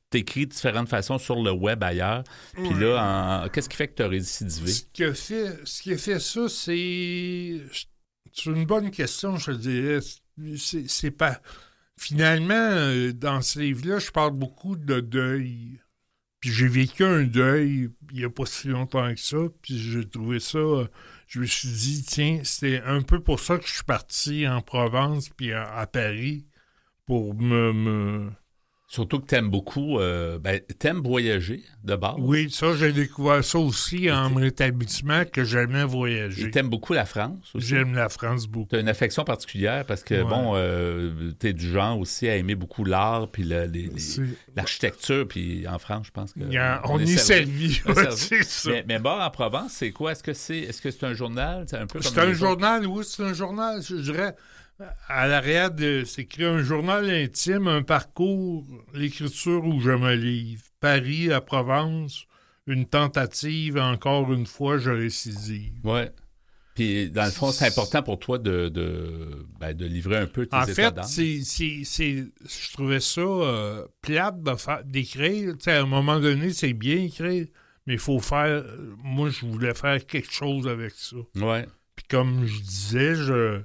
t'écris de différentes façons sur le web ailleurs. Puis Ouais. là, en... qu'est-ce qui fait que tu as récidivé? Ce qui a fait, ce qui a fait ça, c'est... C'est une bonne question, je te dirais. C'est, c'est pas... Finalement, euh, dans ce livre-là, je parle beaucoup de deuil. Puis j'ai vécu un deuil il n'y a pas si longtemps que ça. Puis j'ai trouvé ça... euh, je me suis dit, tiens, c'était un peu pour ça que je suis parti en Provence puis à, à Paris pour me... me... Surtout que t'aimes beaucoup... Euh, ben, t'aimes voyager, de base. Oui, ça, j'ai découvert ça aussi en mon établissement, que j'aimais voyager. Et t'aimes beaucoup la France aussi. J'aime la France beaucoup. T'as une affection particulière parce que, Ouais. bon, euh, t'es du genre aussi à aimer beaucoup l'art puis le- les- les- C'est- l'architecture. Puis en France, je pense que... Il y a- on y est servi, On est ouais, servi. c'est ça. Mais, mais bon, en Provence, c'est quoi? Est-ce que c'est, est-ce que c'est un journal? C'est un peu comme C'est un les autres? journal, oui, c'est un journal. Je dirais, à l'arrière, de, c'est écrit un journal intime, un parcours, l'écriture où je me livre. Paris, la Provence, une tentative, encore une fois, je récidive. Ouais. Puis, dans le fond, c'est important pour toi de, de, ben, de livrer un peu tes En états fait, d'âme. c'est, c'est, c'est, je trouvais ça euh, plate de faire, d'écrire. Tu sais, à un moment donné, c'est bien écrire, mais il faut faire... Moi, je voulais faire quelque chose avec ça. Ouais. Puis comme je disais, je,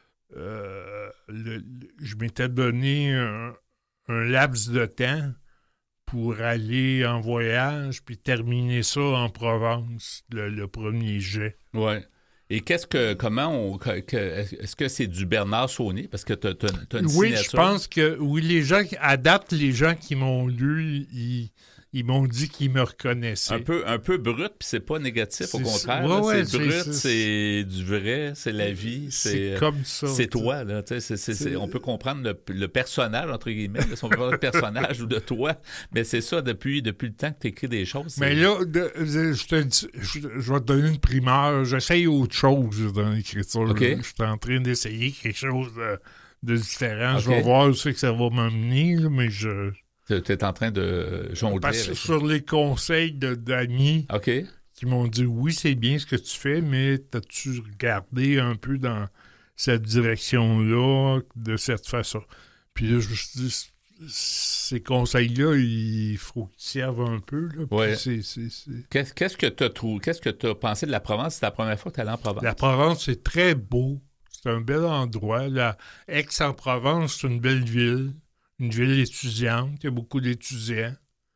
euh, le- le- je m'étais donné un, un laps de temps pour aller en voyage puis terminer ça en Provence, le, le premier jet. Ouais. Et qu'est-ce que, comment on, que- que- est-ce que c'est du Bernard Saunier? Parce que t'as, t'as, t'as une Oui, signature. je pense que, oui, les gens, qui- à date, les gens qui m'ont lu, ils, ils m'ont dit qu'ils me reconnaissaient. Un peu, un peu brut, puis c'est pas négatif, au C'est- contraire. ouais, là, ouais, c'est c'est- brut, c'est- c'est du vrai, c'est la vie. C'est, C'est comme ça. C'est tu sais. toi, là. tu sais, c'est- c'est- c'est- C'est- on peut comprendre le, le personnage, entre guillemets, là, si on peut parler de personnage ou de toi. Mais c'est ça, depuis, depuis le temps que tu écris des choses. Mais c'est- là, de- de- je te dis, je, je vais te donner une primeur. J'essaye autre chose dans l'écriture. OK. Je suis en train d'essayer quelque chose de, de différent. Je OK. vais voir où c'est que ça va m'amener, là, mais je... Tu es en train de jongler. Parce que avec- sur les conseils de, d'amis OK. qui m'ont dit, oui, c'est bien ce que tu fais, mais t'as-tu regardé un peu dans cette direction-là, de cette façon? Puis là, je me suis dit, ces conseils-là, il faut qu'ils servent un peu. Là, puis Ouais. c'est- c'est- c'est... Qu'est-ce, qu'est-ce que tu as trouvé? Qu'est-ce que tu as pensé de la Provence? C'est la première fois que tu allé en Provence? La Provence, c'est très beau. C'est un bel endroit. La Aix-en-Provence, c'est une belle ville. Une ville étudiante. Il y a beaucoup d'étudiants.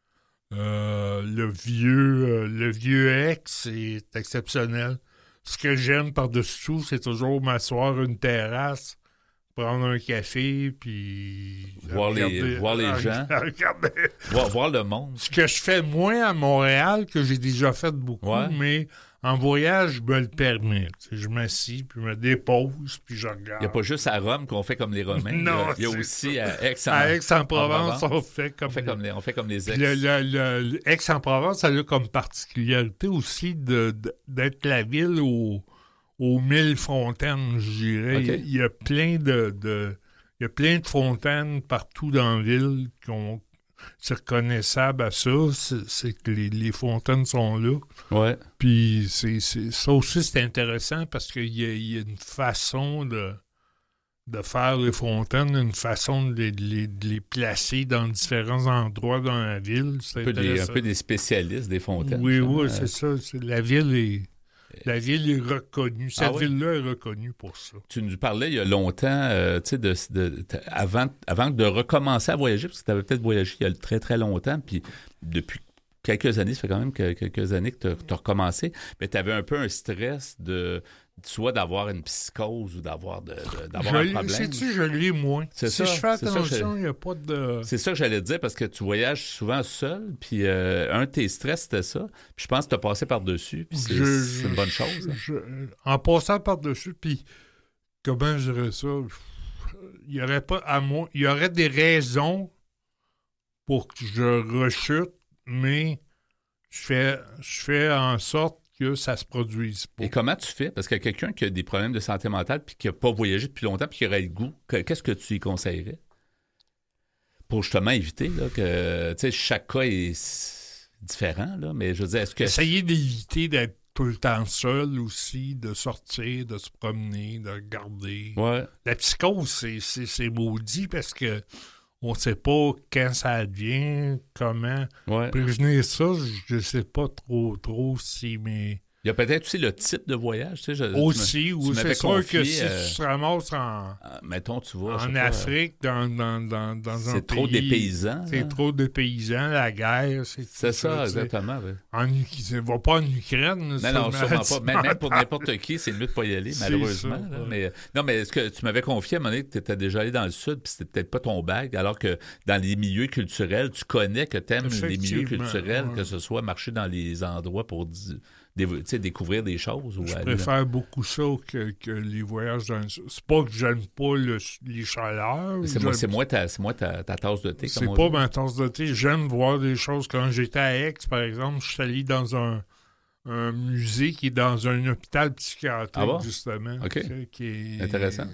Euh, le vieux euh, le vieux Aix, c'est exceptionnel. Ce que j'aime par-dessus tout, c'est toujours m'asseoir à une terrasse, prendre un café, puis... Voir les- regarder- voir les à- gens. à regarder. Voir, voir le monde. Ce que je fais moins à Montréal, que j'ai déjà fait beaucoup, Ouais. mais en voyage, je me le permets. Tu sais, je m'assis, puis je me dépose, puis je regarde. Il n'y a pas juste à Rome qu'on fait comme les Romains. Il y a- Non, il y a, c'est aussi ça. à Aix. À Aix-en-Provence, en on fait comme, on fait comme les, on fait comme les ex. Le, le- le- le- Aix-en-Provence, ça a comme particularité aussi de, de- d'être la ville aux, aux mille fontaines, je dirais. OK. Il y a- il y a plein de, de- il y a plein de fontaines partout dans la ville qui ont- c'est reconnaissable à ça. C'est, c'est que les, les fontaines sont là. Ouais. Puis c'est, c'est- ça aussi, c'est intéressant parce qu'il y a, il y a une façon de, de faire les fontaines, une façon de les, de les- de les placer dans différents endroits dans la ville. C'est Un peu, des, un intéressant. peu des spécialistes des fontaines. Oui, ça. oui, Euh, c'est ça. C'est- la ville est... La ville est reconnue. Cette Ah oui? ville-là est reconnue pour ça. Tu nous parlais il y a longtemps, euh, tu sais, de, de- t- avant, avant de recommencer à voyager, parce que tu avais peut-être voyagé il y a très, très longtemps, puis depuis quelques années, ça fait quand même que- quelques années que tu as recommencé, mais tu avais un peu un stress de soit d'avoir une psychose ou d'avoir, de, de- d'avoir un Je- problème. Sais-tu, je l'ai moins. C'est si ça, je fais c'est ça, attention, je- il n'y a pas de... C'est ça que j'allais te dire, parce que tu voyages souvent seul, puis euh, un de tes stress, c'était ça. Puis je pense que tu as passé par-dessus, puis c'est, Je- c'est une bonne chose. hein. je- en passant par-dessus, puis comment je dirais ça? Il y aurait pas à moi. Il y aurait des raisons pour que je rechute, mais je fais, je fais en sorte que ça se produise pas. Et comment tu fais? Parce que quelqu'un qui a des problèmes de santé mentale puis qui n'a pas voyagé depuis longtemps puis qui aurait le goût, que- qu'est-ce que tu lui conseillerais? Pour justement éviter là, que, tu sais, chaque cas est s- différent, là, mais je veux dire, est-ce que... Essayer d'éviter d'être tout le temps seul aussi, de sortir, de se promener, de regarder. Ouais. La psychose, c'est, c'est, c'est maudit parce que on ne sait pas quand ça advient, comment. Ouais. Prévenir ça, je ne sais pas trop, trop si, mais... Il y a peut-être aussi le type de voyage. Tu sais, je, aussi, tu ou tu c'est m'avais sûr confié, que si euh, tu te ramasses en, euh, mettons, tu vois, je en sais pas, Afrique, dans, dans, dans, dans un pays... c'est trop dépaysant. C'est hein? trop dépaysant, la guerre, c'est C'est tout ça, tu sais. exactement. Ouais. En, ça va pas en Ukraine. Non, non, sûrement pas. Même, même pour n'importe qui, c'est mieux de pas y aller, C'est malheureusement. ça, là. ouais. Mais, non, mais est-ce que tu m'avais confié à un moment donné que tu étais déjà allé dans le Sud, puis c'était peut-être pas ton bag, alors que dans les milieux culturels, tu connais que tu aimes les milieux Effectivement, culturels, ouais. que ce soit marcher dans les endroits pour di- dé- tu sais, découvrir des choses. Ou Je aller préfère beaucoup ça que, que les voyages dans le... C'est pas que j'aime pas le- les chaleurs. dans- C'est, moi, c'est moins, ta, c'est moins ta, ta tasse de thé. C'est comme on pas dit. ma tasse de thé. J'aime voir des choses. Quand j'étais à Aix, par exemple, je suis allé dans un, un musée qui est dans un hôpital psychiatrique, Ah bon? justement. OK. qui- qui est- Intéressant.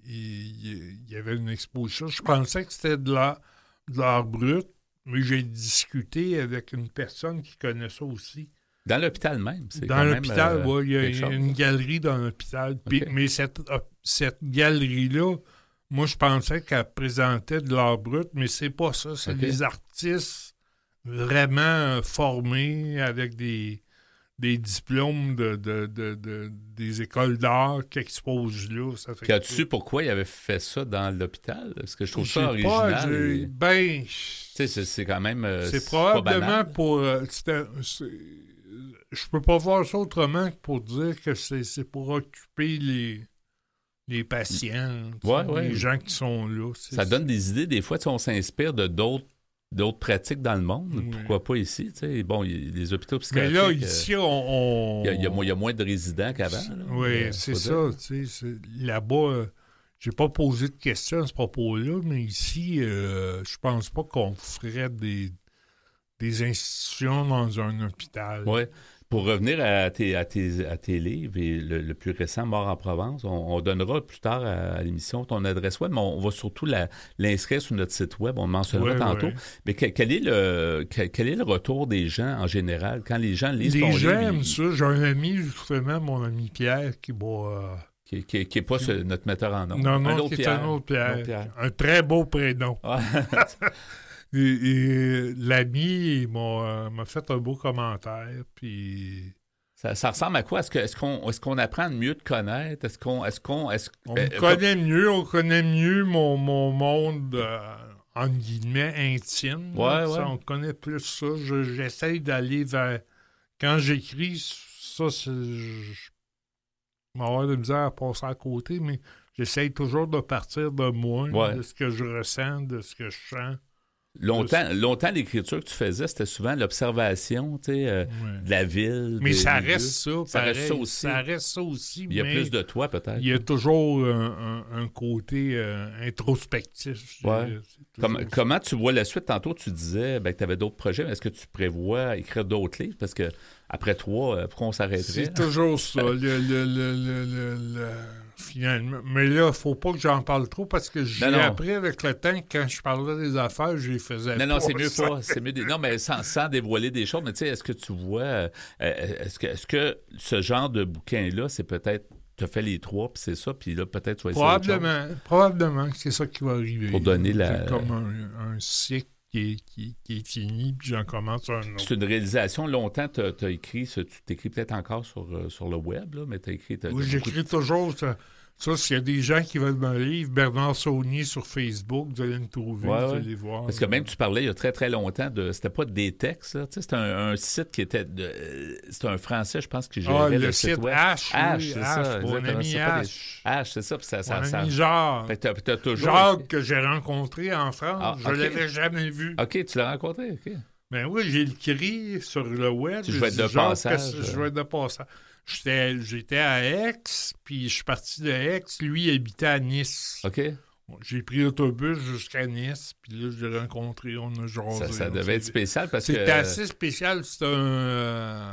Il il y avait une exposition. Je pensais que c'était de l'art, de l'art brut, mais j'ai discuté avec une personne qui connaît ça aussi. Dans l'hôpital même. C'est Dans quand même, l'hôpital, euh, oui, il y a quelque chose. une galerie dans l'hôpital. Puis- OK. Mais cette, euh, cette galerie-là, moi, je pensais qu'elle présentait de l'art brut, mais c'est pas ça. C'est OK. des artistes vraiment euh, formés avec des, des diplômes de, de, de, de- des écoles d'art qui exposent là. Ça fait Puis que- as-tu su pourquoi il avait fait ça dans l'hôpital? Parce que je trouve ça Je sais pas, original. j'ai- et- Ben, Tu sais, c'est, c'est quand même. euh, c'est pas probablement banal. pour... euh, c'était- c'est- je peux pas voir ça autrement que pour dire que c'est, c'est pour occuper les, les patients, tu sais, Ouais, ouais. les gens qui sont là. C'est- Ça donne des idées. Des fois, tu sais, on s'inspire de d'autres, d'autres pratiques dans le monde. Oui. Pourquoi pas ici? Tu sais? Bon, il y a les hôpitaux Mais psychiatriques. là, euh, ici, on... on- il y a, il y a moins, il y a moins de résidents qu'avant. là. Oui, Euh, c'est faut ça. dire. Tu sais, c'est- là-bas, euh, j'ai pas posé de questions à ce propos-là, mais ici, euh, je pense pas qu'on ferait des, des institutions dans un hôpital. Ouais. Pour revenir à tes, à tes, à tes livres, et le, le plus récent, Mort en Provence, on, on donnera plus tard à, à l'émission ton adresse web, mais on, on va surtout la, l'inscrire sur notre site web, on le mentionnera Ouais, tantôt. ouais. Mais que- quel, est le, quel, quel est le retour des gens en général? Quand les gens lisent ton Les gens livre, aiment ils- ça. J'ai un ami, justement, mon ami Pierre, qui va... euh, qui n'est qui, est pas ce- notre metteur en nom. Non, Un non, autre qui est Pierre. un autre Pierre. Un autre Pierre. Un très beau prénom. Ah. Et, et l'ami il m'a, euh, m'a fait un beau commentaire, puis... Ça, ça ressemble à quoi? Est-ce, que, est-ce, qu'on, est-ce qu'on apprend à mieux te connaître? Est-ce qu'on... Est-ce qu'on est-ce, On euh, me connaît mieux, on connaît mieux mon, mon monde, euh, entre guillemets, intime. Ouais, là, ouais. ça, on connaît plus ça. Je- j'essaye d'aller vers... Quand j'écris, ça, c'est... Je je vais avoir de la misère à passer à côté, mais j'essaye toujours de partir de moi, Ouais. de ce que je ressens, de ce que je sens. Longtemps, longtemps, l'écriture que tu faisais, c'était souvent l'observation, tu sais, euh, Ouais. de la ville. Mais des ça milieux. reste ça, Ça pareil. reste ça aussi. Ça reste ça aussi, Il y a mais plus de toi, peut-être. il y a toujours un, un- un côté euh, introspectif. je Ouais. dirais. C'est toujours Comme- ça. comment tu vois la suite? Tantôt, tu disais ben, que tu avais d'autres projets, mais est-ce que tu prévois écrire d'autres livres? Parce que après trois, euh, pourquoi on s'arrêterait? C'est toujours ça, le, le, le, le, le- le- finalement. Mais là, il faut pas que j'en parle trop parce que j'ai Non, non. appris avec le temps que quand je parlais des affaires, je les faisais Non, non, pas, c'est mieux ça. pas. C'est mieux des- Non, mais sans, sans dévoiler des choses. Mais tu sais, est-ce que tu vois... euh, est-ce, que, est-ce que ce genre de bouquin-là, c'est peut-être... Tu as fait les trois, puis c'est ça, puis là, peut-être tu vas essayer autre chose. Probablement, probablement que c'est ça qui va arriver. Pour donner la- C'est comme un, un cycle qui est, qui, qui est fini, puis j'en commence un autre. C'est une réalisation. Longtemps, tu as écrit, ça, tu t'écris peut-être encore sur, euh, sur le web, là, mais tu as écrit... t'as- Oui, t'as j'écris beaucoup toujours ça. Ça, s'il y a des gens qui veulent me lire, Bernard Saunier sur Facebook, vous allez me trouver, Ouais, vous ouais. allez voir. Parce que même tu parlais il y a très très longtemps de c'était pas des textes là, tu sais, c'était un, un site qui était de, euh, c'était un français je pense qui gérait Ah, le, le site site web. H, H, oui, c'est H, ça, mon exactement, ami c'est pas des- H. H, c'est ça, puis ça ça, Mon ça, ami ça- Jacques. Fait que t'as, puis t'as toujours Jacques que j'ai rencontré en France, Ah, je ok. l'avais jamais vu. OK, tu l'as rencontré, OK. Ben oui, j'ai écrit sur le web. Tu j'ai jouais dit, de Jacques, passage, qu'est-ce que Je euh. jouais de passage. J'étais, j'étais à Aix, puis je suis parti de Aix. Lui, il habitait à Nice. OK. Bon, j'ai pris l'autobus jusqu'à Nice, puis là, je l'ai rencontré, on a jasé. Ça, ça on devait s'est- être spécial parce que C'était assez spécial. C'était un... euh,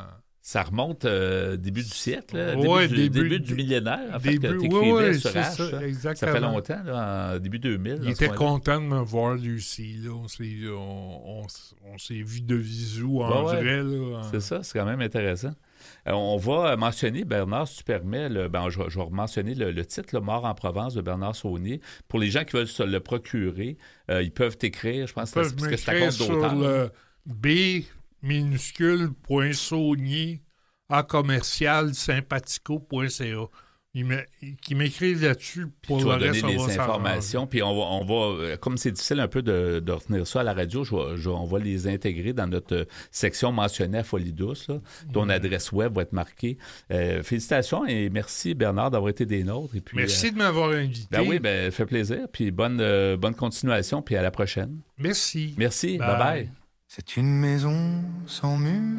Ça remonte euh, début du siècle, là, ouais, début, du, début, début du millénaire, en fait, début, que tu écrivais ouais, ouais, sur c'est H. ça, Ça. exactement. Ça fait longtemps, là, en début deux mille. Il était content de me voir, lui aussi. Là. On, s'est, on, on, on s'est vu de visu en ouais, vrai. Là, en... C'est ça, c'est quand même intéressant. Euh, on va mentionner, Bernard, si tu permets, le, ben, je, je vais mentionner le, le titre, le Mort en Provence de Bernard Saunier. Pour les gens qui veulent se le procurer, euh, ils peuvent t'écrire, je pense, ils peuvent parce que c'est à compte sur d'auteur. Le B minuscule point Saunier à commercial sympathico point c a. Ils me, qui m'écrivent là-dessus pour tu le vas donner reste, les informations, puis on va, on va, comme c'est difficile un peu de, de retenir ça à la radio, je vais, je, on va les intégrer dans notre section mentionnée à Folie Douce. Là. Ton mmh. adresse web va être marquée. Euh, félicitations et merci Bernard d'avoir été des nôtres. Et puis, merci euh, de m'avoir invité. Ben oui, ben fait plaisir. Puis bonne, euh, bonne continuation, puis à la prochaine. Merci. Merci. Bye bye. bye. C'est une maison sans mur,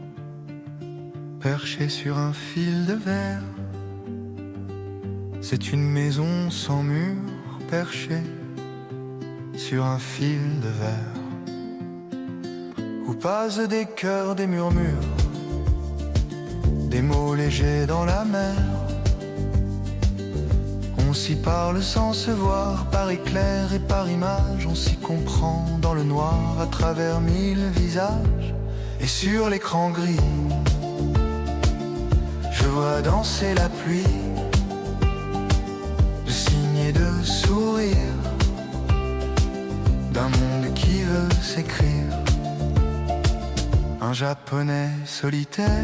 perchée sur un fil de verre. C'est une maison sans mur, perchée sur un fil de verre, où passent des cœurs, des murmures, des mots légers dans la mer. On s'y parle sans se voir, par éclair et par image. On s'y comprend dans le noir, à travers mille visages. Et sur l'écran gris, je vois danser la pluie, de signer, de sourire, d'un monde qui veut s'écrire. Un japonais solitaire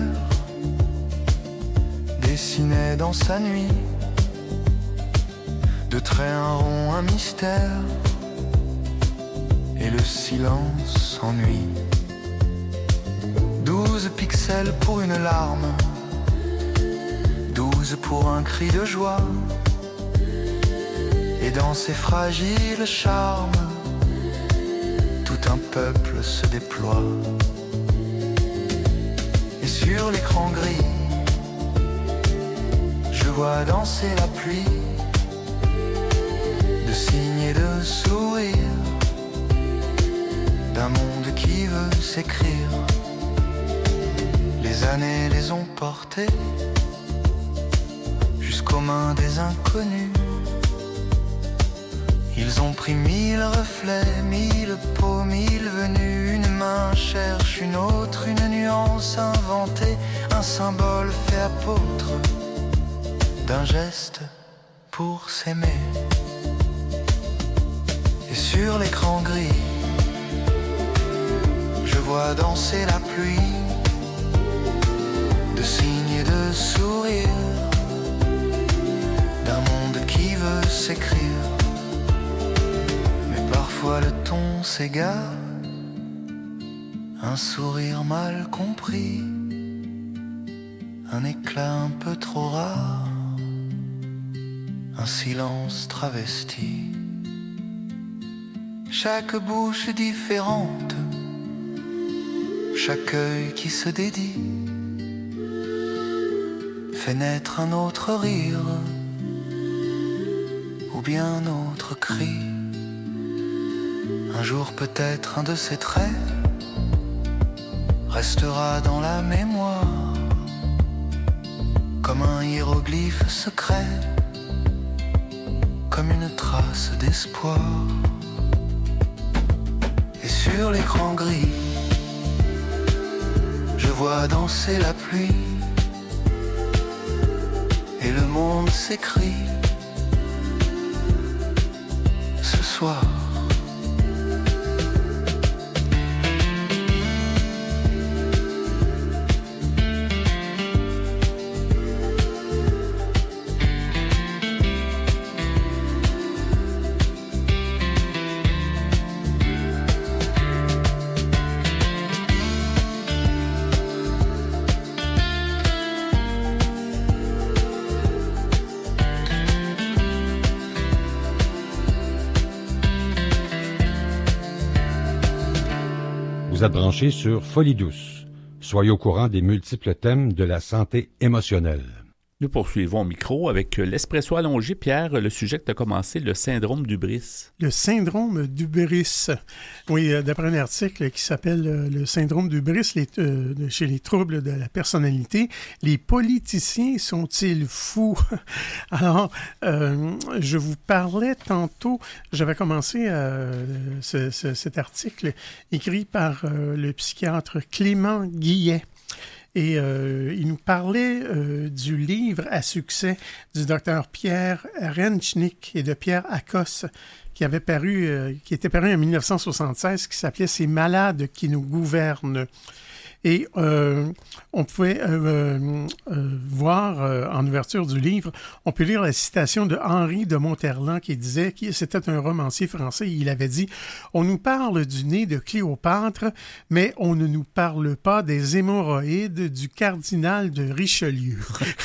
dessinait dans sa nuit, de traits un rond, un mystère, et le silence s'ennuie. Douze pixels pour une larme, douze pour un cri de joie, et dans ces fragiles charmes, tout un peuple se déploie. Et sur l'écran gris, je vois danser la pluie, de signes et de sourires, d'un monde qui veut s'écrire. Les années les ont portés jusqu'aux mains des inconnus. Ils ont pris mille reflets, mille peaux, mille venues. Une main cherche une autre, une nuance inventée, un symbole fait apôtre d'un geste pour s'aimer. Et sur l'écran gris, je vois danser la pluie, de signes et de sourires, d'un monde qui veut s'écrire. Parfois le ton s'égare, un sourire mal compris, un éclat un peu trop rare, un silence travesti. Chaque bouche différente, chaque œil qui se dédie, fait naître un autre rire, ou bien un autre cri. Un jour peut-être un de ces traits restera dans la mémoire, comme un hiéroglyphe secret, comme une trace d'espoir. Et sur l'écran gris, je vois danser la pluie, et le monde s'écrit ce soir. Vous êtes branchés sur Folie Douce. Soyez au courant des multiples thèmes de la santé émotionnelle. Nous poursuivons au micro avec l'Espresso allongé. Pierre, le sujet que tu as commencé, le syndrome d'Hubris. Le syndrome d'Hubris. Oui, d'après un article qui s'appelle le syndrome d'Hubris les, euh, chez les troubles de la personnalité, les politiciens sont-ils fous? Alors, euh, je vous parlais tantôt, j'avais commencé euh, ce, ce, cet article écrit par euh, le psychiatre Clément Guillet. Et euh, il nous parlait euh, du livre à succès du docteur Pierre Renchnik et de Pierre Akos, qui avait paru, euh, qui était paru en dix-neuf cent soixante-seize, qui s'appelait « Ces malades qui nous gouvernent ». Et euh, on pouvait euh, euh, voir euh, en ouverture du livre, on peut lire la citation de Henri de Monterland qui disait, qui c'était un romancier français, il avait dit « On nous parle du nez de Cléopâtre, mais on ne nous parle pas des hémorroïdes du cardinal de Richelieu. »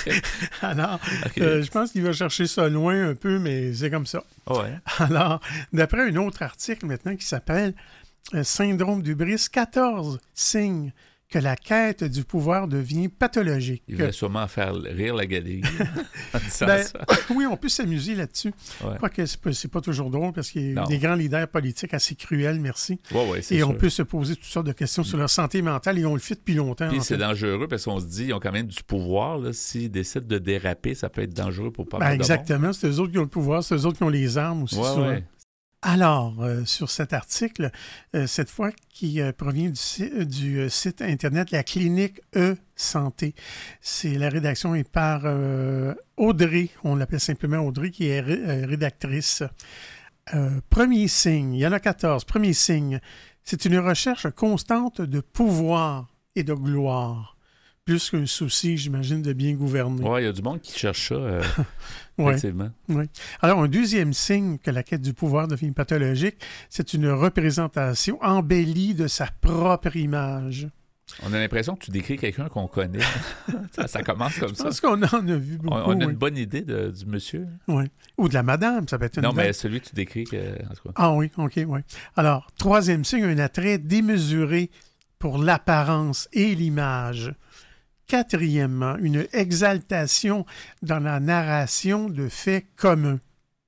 Alors, okay. euh, je pense qu'il va chercher ça loin un peu, mais c'est comme ça. Oh ouais. Alors, d'après un autre article maintenant qui s'appelle euh, « Syndrome d'Hubris, quatorze signes » que la quête du pouvoir devient pathologique. Il va sûrement faire rire la galerie. ben, oui, on peut s'amuser là-dessus. Ouais. Quoique c'est pas, c'est pas toujours drôle parce qu'il y a non. des grands leaders politiques assez cruels, merci. Ouais, ouais, c'est et sûr. on peut se poser toutes sortes de questions sur leur santé mentale et on le fait depuis longtemps. Puis c'est fait. dangereux parce qu'on se dit ils ont quand même du pouvoir. Là. S'ils décident de déraper, ça peut être dangereux pour pas mal ben, de exactement. monde. C'est eux autres qui ont le pouvoir, c'est eux autres qui ont les armes aussi. Ouais, souvent. ouais. Alors, euh, sur cet article, euh, cette fois qui euh, provient du, du euh, site Internet La Clinique E-Santé. C'est, la rédaction est par euh, Audrey, on l'appelle simplement Audrey, qui est ré, euh, rédactrice. Euh, premier signe, il y en a quatorze. Premier signe, c'est une recherche constante de pouvoir et de gloire. Plus qu'un souci, j'imagine, de bien gouverner. Oui, il y a du monde qui cherche ça, euh, ouais. effectivement. Oui. Alors, un deuxième signe que la quête du pouvoir devient pathologique, c'est une représentation embellie de sa propre image. On a l'impression que tu décris quelqu'un qu'on connaît. ça, ça commence comme Je ça. Je pense qu'on en a vu beaucoup. On, on a oui. une bonne idée de, du monsieur. Oui. Ou de la madame, ça peut être une Non, dame. mais celui que tu décris, que, en tout cas. Ah oui, OK, oui. Alors, troisième signe, un attrait démesuré pour l'apparence et l'image. Quatrièmement, une exaltation dans la narration de faits communs.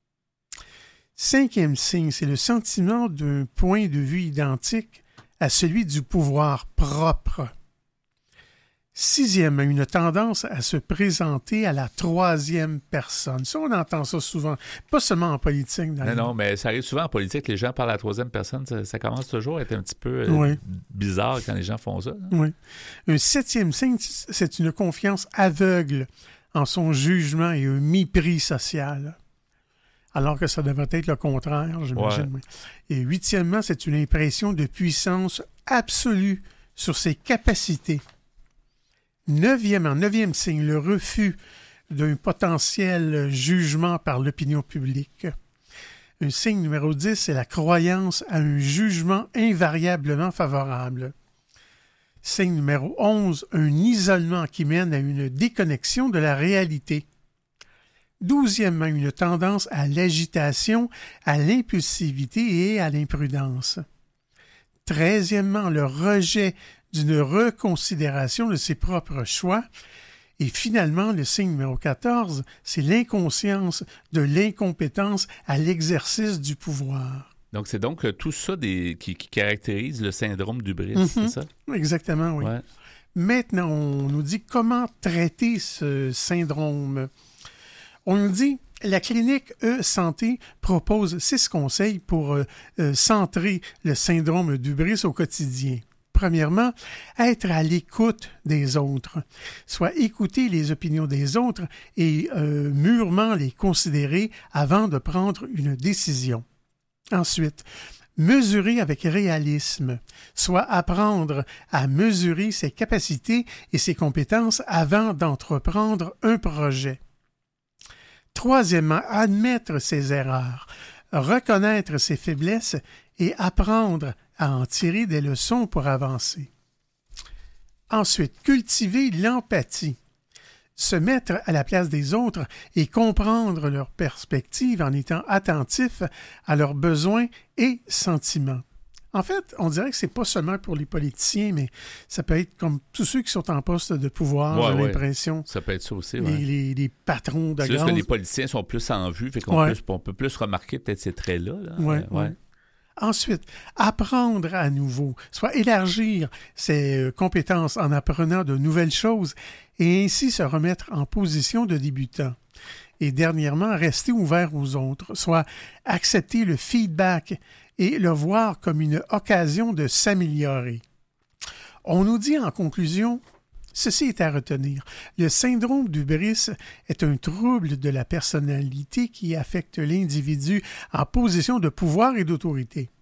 Cinquième signe, c'est le sentiment d'un point de vue identique à celui du pouvoir propre. Sixièmement, une tendance à se présenter à la troisième personne. Ça, on entend ça souvent, pas seulement en politique. Non, non, mais ça arrive souvent en politique, les gens parlent à la troisième personne, ça, ça commence toujours à être un petit peu euh, oui. bizarre quand les gens font ça. Hein? Oui. Un septième signe, c'est une confiance aveugle en son jugement et un mépris social. Alors que ça devrait être le contraire, j'imagine. Ouais. Et huitièmement, c'est une impression de puissance absolue sur ses capacités. Neuvièmement, neuvième signe, le refus d'un potentiel jugement par l'opinion publique. Un signe numéro dix, c'est la croyance à un jugement invariablement favorable. Signe numéro onze, un isolement qui mène à une déconnexion de la réalité. Douzièmement, une tendance à l'agitation, à l'impulsivité et à l'imprudence. Treizièmement, le rejet d'une reconsidération de ses propres choix. Et finalement, le signe numéro quatorze, c'est l'inconscience de l'incompétence à l'exercice du pouvoir. Donc, c'est donc euh, tout ça des, qui, qui caractérise le syndrome d'Hubris, mm-hmm. c'est ça? Exactement, oui. Ouais. Maintenant, on nous dit comment traiter ce syndrome. On nous dit, la clinique E-Santé propose six conseils pour euh, euh, centrer le syndrome d'Hubris au quotidien. Premièrement, être à l'écoute des autres, soit écouter les opinions des autres et euh, mûrement les considérer avant de prendre une décision. Ensuite, mesurer avec réalisme, soit apprendre à mesurer ses capacités et ses compétences avant d'entreprendre un projet. Troisièmement, admettre ses erreurs, reconnaître ses faiblesses et apprendre à en tirer des leçons pour avancer. Ensuite, cultiver l'empathie, se mettre à la place des autres et comprendre leurs perspectives en étant attentif à leurs besoins et sentiments. En fait, on dirait que c'est pas seulement pour les politiciens, mais ça peut être comme tous ceux qui sont en poste de pouvoir, ouais, j'ai ouais. l'impression. Ça peut être ça aussi, les, ouais. les, les patrons de C'est juste que les politiciens sont plus en vue, fait qu'on ouais. peut, on peut plus remarquer peut-être ces traits-là. Là. Ouais, euh, ouais. ouais. Ensuite, apprendre à nouveau, soit élargir ses compétences en apprenant de nouvelles choses et ainsi se remettre en position de débutant. Et dernièrement, rester ouvert aux autres, soit accepter le feedback et le voir comme une occasion de s'améliorer. On nous dit en conclusion, ceci est à retenir, le syndrome d'hubris est un trouble de la personnalité qui affecte l'individu en position de pouvoir et d'autorité.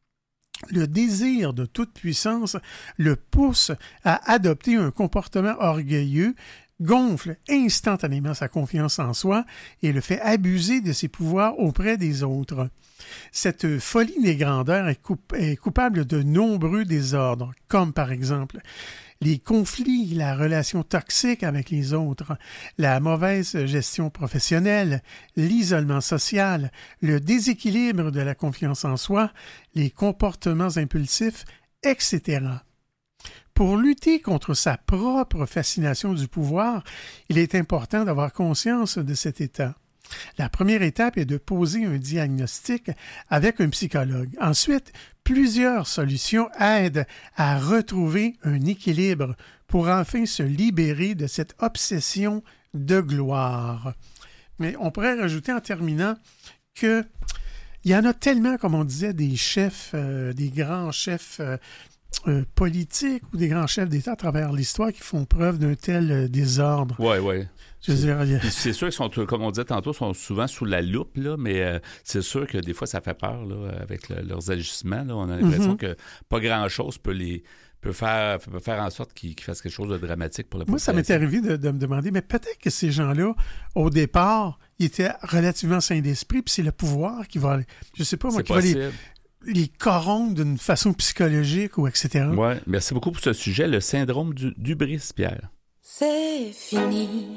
Le désir de toute puissance le pousse à adopter un comportement orgueilleux, gonfle instantanément sa confiance en soi et le fait abuser de ses pouvoirs auprès des autres. Cette folie des grandeurs est, coup- est coupable de nombreux désordres, comme par exemple les conflits, la relation toxique avec les autres, la mauvaise gestion professionnelle, l'isolement social, le déséquilibre de la confiance en soi, les comportements impulsifs, et cetera. Pour lutter contre sa propre fascination du pouvoir, il est important d'avoir conscience de cet état. La première étape est de poser un diagnostic avec un psychologue. Ensuite, plusieurs solutions aident à retrouver un équilibre pour enfin se libérer de cette obsession de gloire. Mais on pourrait rajouter en terminant que il y en a tellement, comme on disait, des chefs, euh, des grands chefs euh, euh, politiques ou des grands chefs d'État à travers l'histoire qui font preuve d'un tel euh, désordre. Oui, oui. Je veux dire, il y a... C'est sûr qu'ils sont, comme on disait tantôt, sont souvent sous la loupe, là, mais euh, c'est sûr que des fois, ça fait peur là, avec le, leurs agissements. Là. On a l'impression mm-hmm. que pas grand-chose peut les peut faire, peut faire en sorte qu'ils, qu'ils fassent quelque chose de dramatique pour la population. Moi, ça m'est arrivé de, de me demander, mais peut-être que ces gens-là, au départ, ils étaient relativement sains d'esprit, puis c'est le pouvoir qui va, je sais pas moi, c'est qui possible. va les, les corrompre d'une façon psychologique ou et cetera. Oui, merci beaucoup pour ce sujet, le syndrome du, d'hubris, Pierre. C'est fini.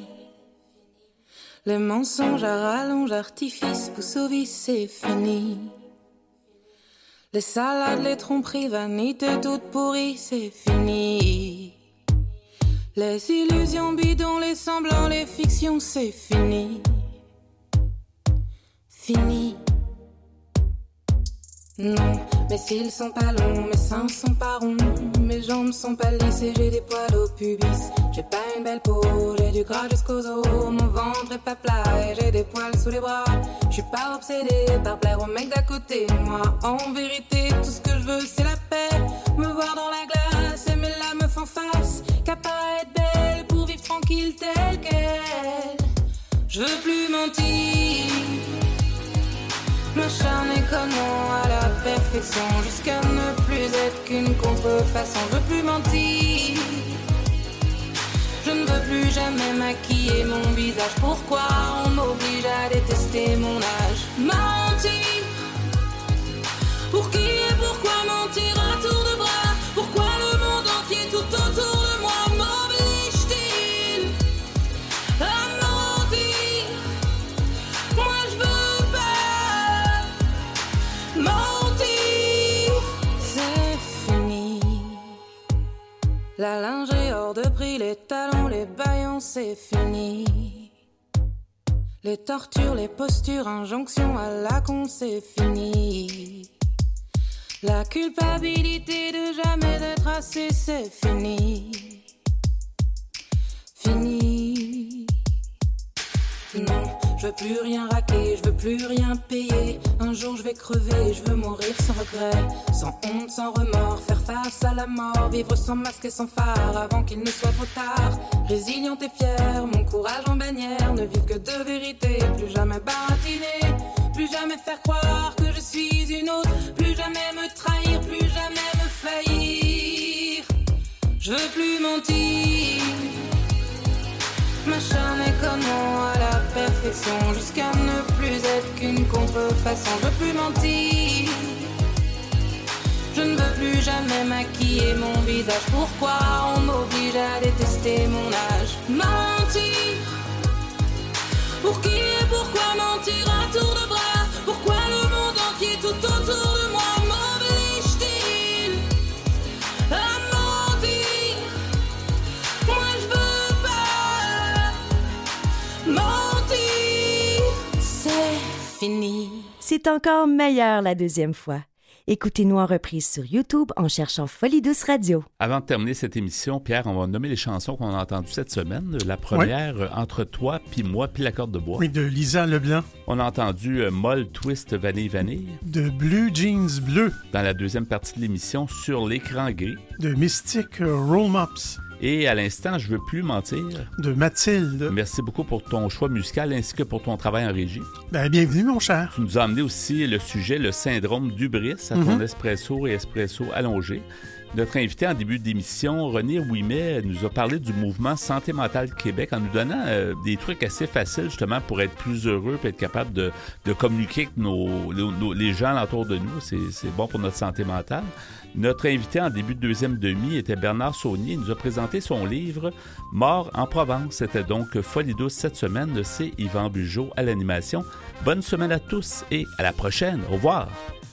Les mensonges à rallonge, artifice, pousse au vice, c'est fini. Les salades, les tromperies, vanité toutes pourries, c'est fini. Les illusions bidons, les semblants, les fictions, c'est fini. Fini. Non, mes cils sont pas longs, mes seins sont pas ronds, mes jambes sont pas lisses et j'ai des poils au pubis. J'ai pas une belle peau, j'ai du gras jusqu'aux os, mon ventre est pas plat et j'ai des poils sous les bras. J'suis pas obsédée par plaire au mec d'à côté, moi en vérité tout ce que je veux c'est la paix. Me voir dans la glace et mes larmes me font face, qu'à pas être belle pour vivre tranquille telle qu'elle. Je veux plus mentir, m'acharner comme moi à la perfection, jusqu'à ne plus être qu'une contrefaçon. Je veux plus mentir, je ne veux plus jamais maquiller mon visage. Pourquoi on m'oblige à détester mon âge? Mentir, pour qui et pourquoi mentir à tour de bras? Pourquoi le monde entier tout autour de moi m'oblige-t-il à mentir? Moi je veux pas mentir. C'est fini. La lingerie hors de prix, les talons, les baillons, c'est fini. Les tortures, les postures, injonctions à la con, c'est fini. La culpabilité de jamais être assez, c'est fini. Fini. Non, je veux plus rien raquer, je veux plus rien payer. Un jour je vais crever, je veux mourir sans regret, sans honte, sans remords, faire face à la mort, vivre sans masque et sans phare avant qu'il ne soit trop tard. Résiliente et fière, mon courage en bannière, ne vivre que de vérité, plus jamais baratiner, plus jamais faire croire que je suis une autre, plus jamais me trahir, plus jamais me faillir. Je veux plus mentir, m'acharner comme moi à la perfection, jusqu'à ne plus être qu'une contrefaçon. Je veux plus mentir, je ne veux plus jamais maquiller mon visage. Pourquoi on m'oblige à détester mon âge? Mentir, pour qui et pourquoi mentir à tour de bras? Pourquoi le monde entier tout autour de moi m'oblige-t-il fini. C'est encore meilleur la deuxième fois. Écoutez-nous en reprise sur YouTube en cherchant Folie Douce Radio. Avant de terminer cette émission, Pierre, on va nommer les chansons qu'on a entendues cette semaine. La première, oui. Entre toi, puis moi, puis la corde de bois. Oui, de Lisa Leblanc. On a entendu euh, Molle, Twist, Vanille, Vanille. De Blue Jeans Bleu. Dans la deuxième partie de l'émission, Sur l'écran gris. De Mystique Roll Mops. Et à l'instant, Je veux plus mentir. De Mathilde. Merci beaucoup pour ton choix musical ainsi que pour ton travail en régie. Ben, bienvenue, mon cher. Tu nous as amené aussi le sujet, le syndrome d'hubris à ton mm-hmm. espresso et espresso allongé. Notre invité en début d'émission, René Ouimet, nous a parlé du mouvement Santé mentale Québec en nous donnant euh, des trucs assez faciles justement pour être plus heureux et être capable de, de communiquer avec nos, nos, les gens autour de nous. C'est, c'est bon pour notre santé mentale. Notre invité en début de deuxième demi était Bernard Saunier. Il nous a présenté son livre « Mort en Provence ». C'était donc Folie douce cette semaine. C'est Yvan Bugeaud à l'animation. Bonne semaine à tous et à la prochaine. Au revoir.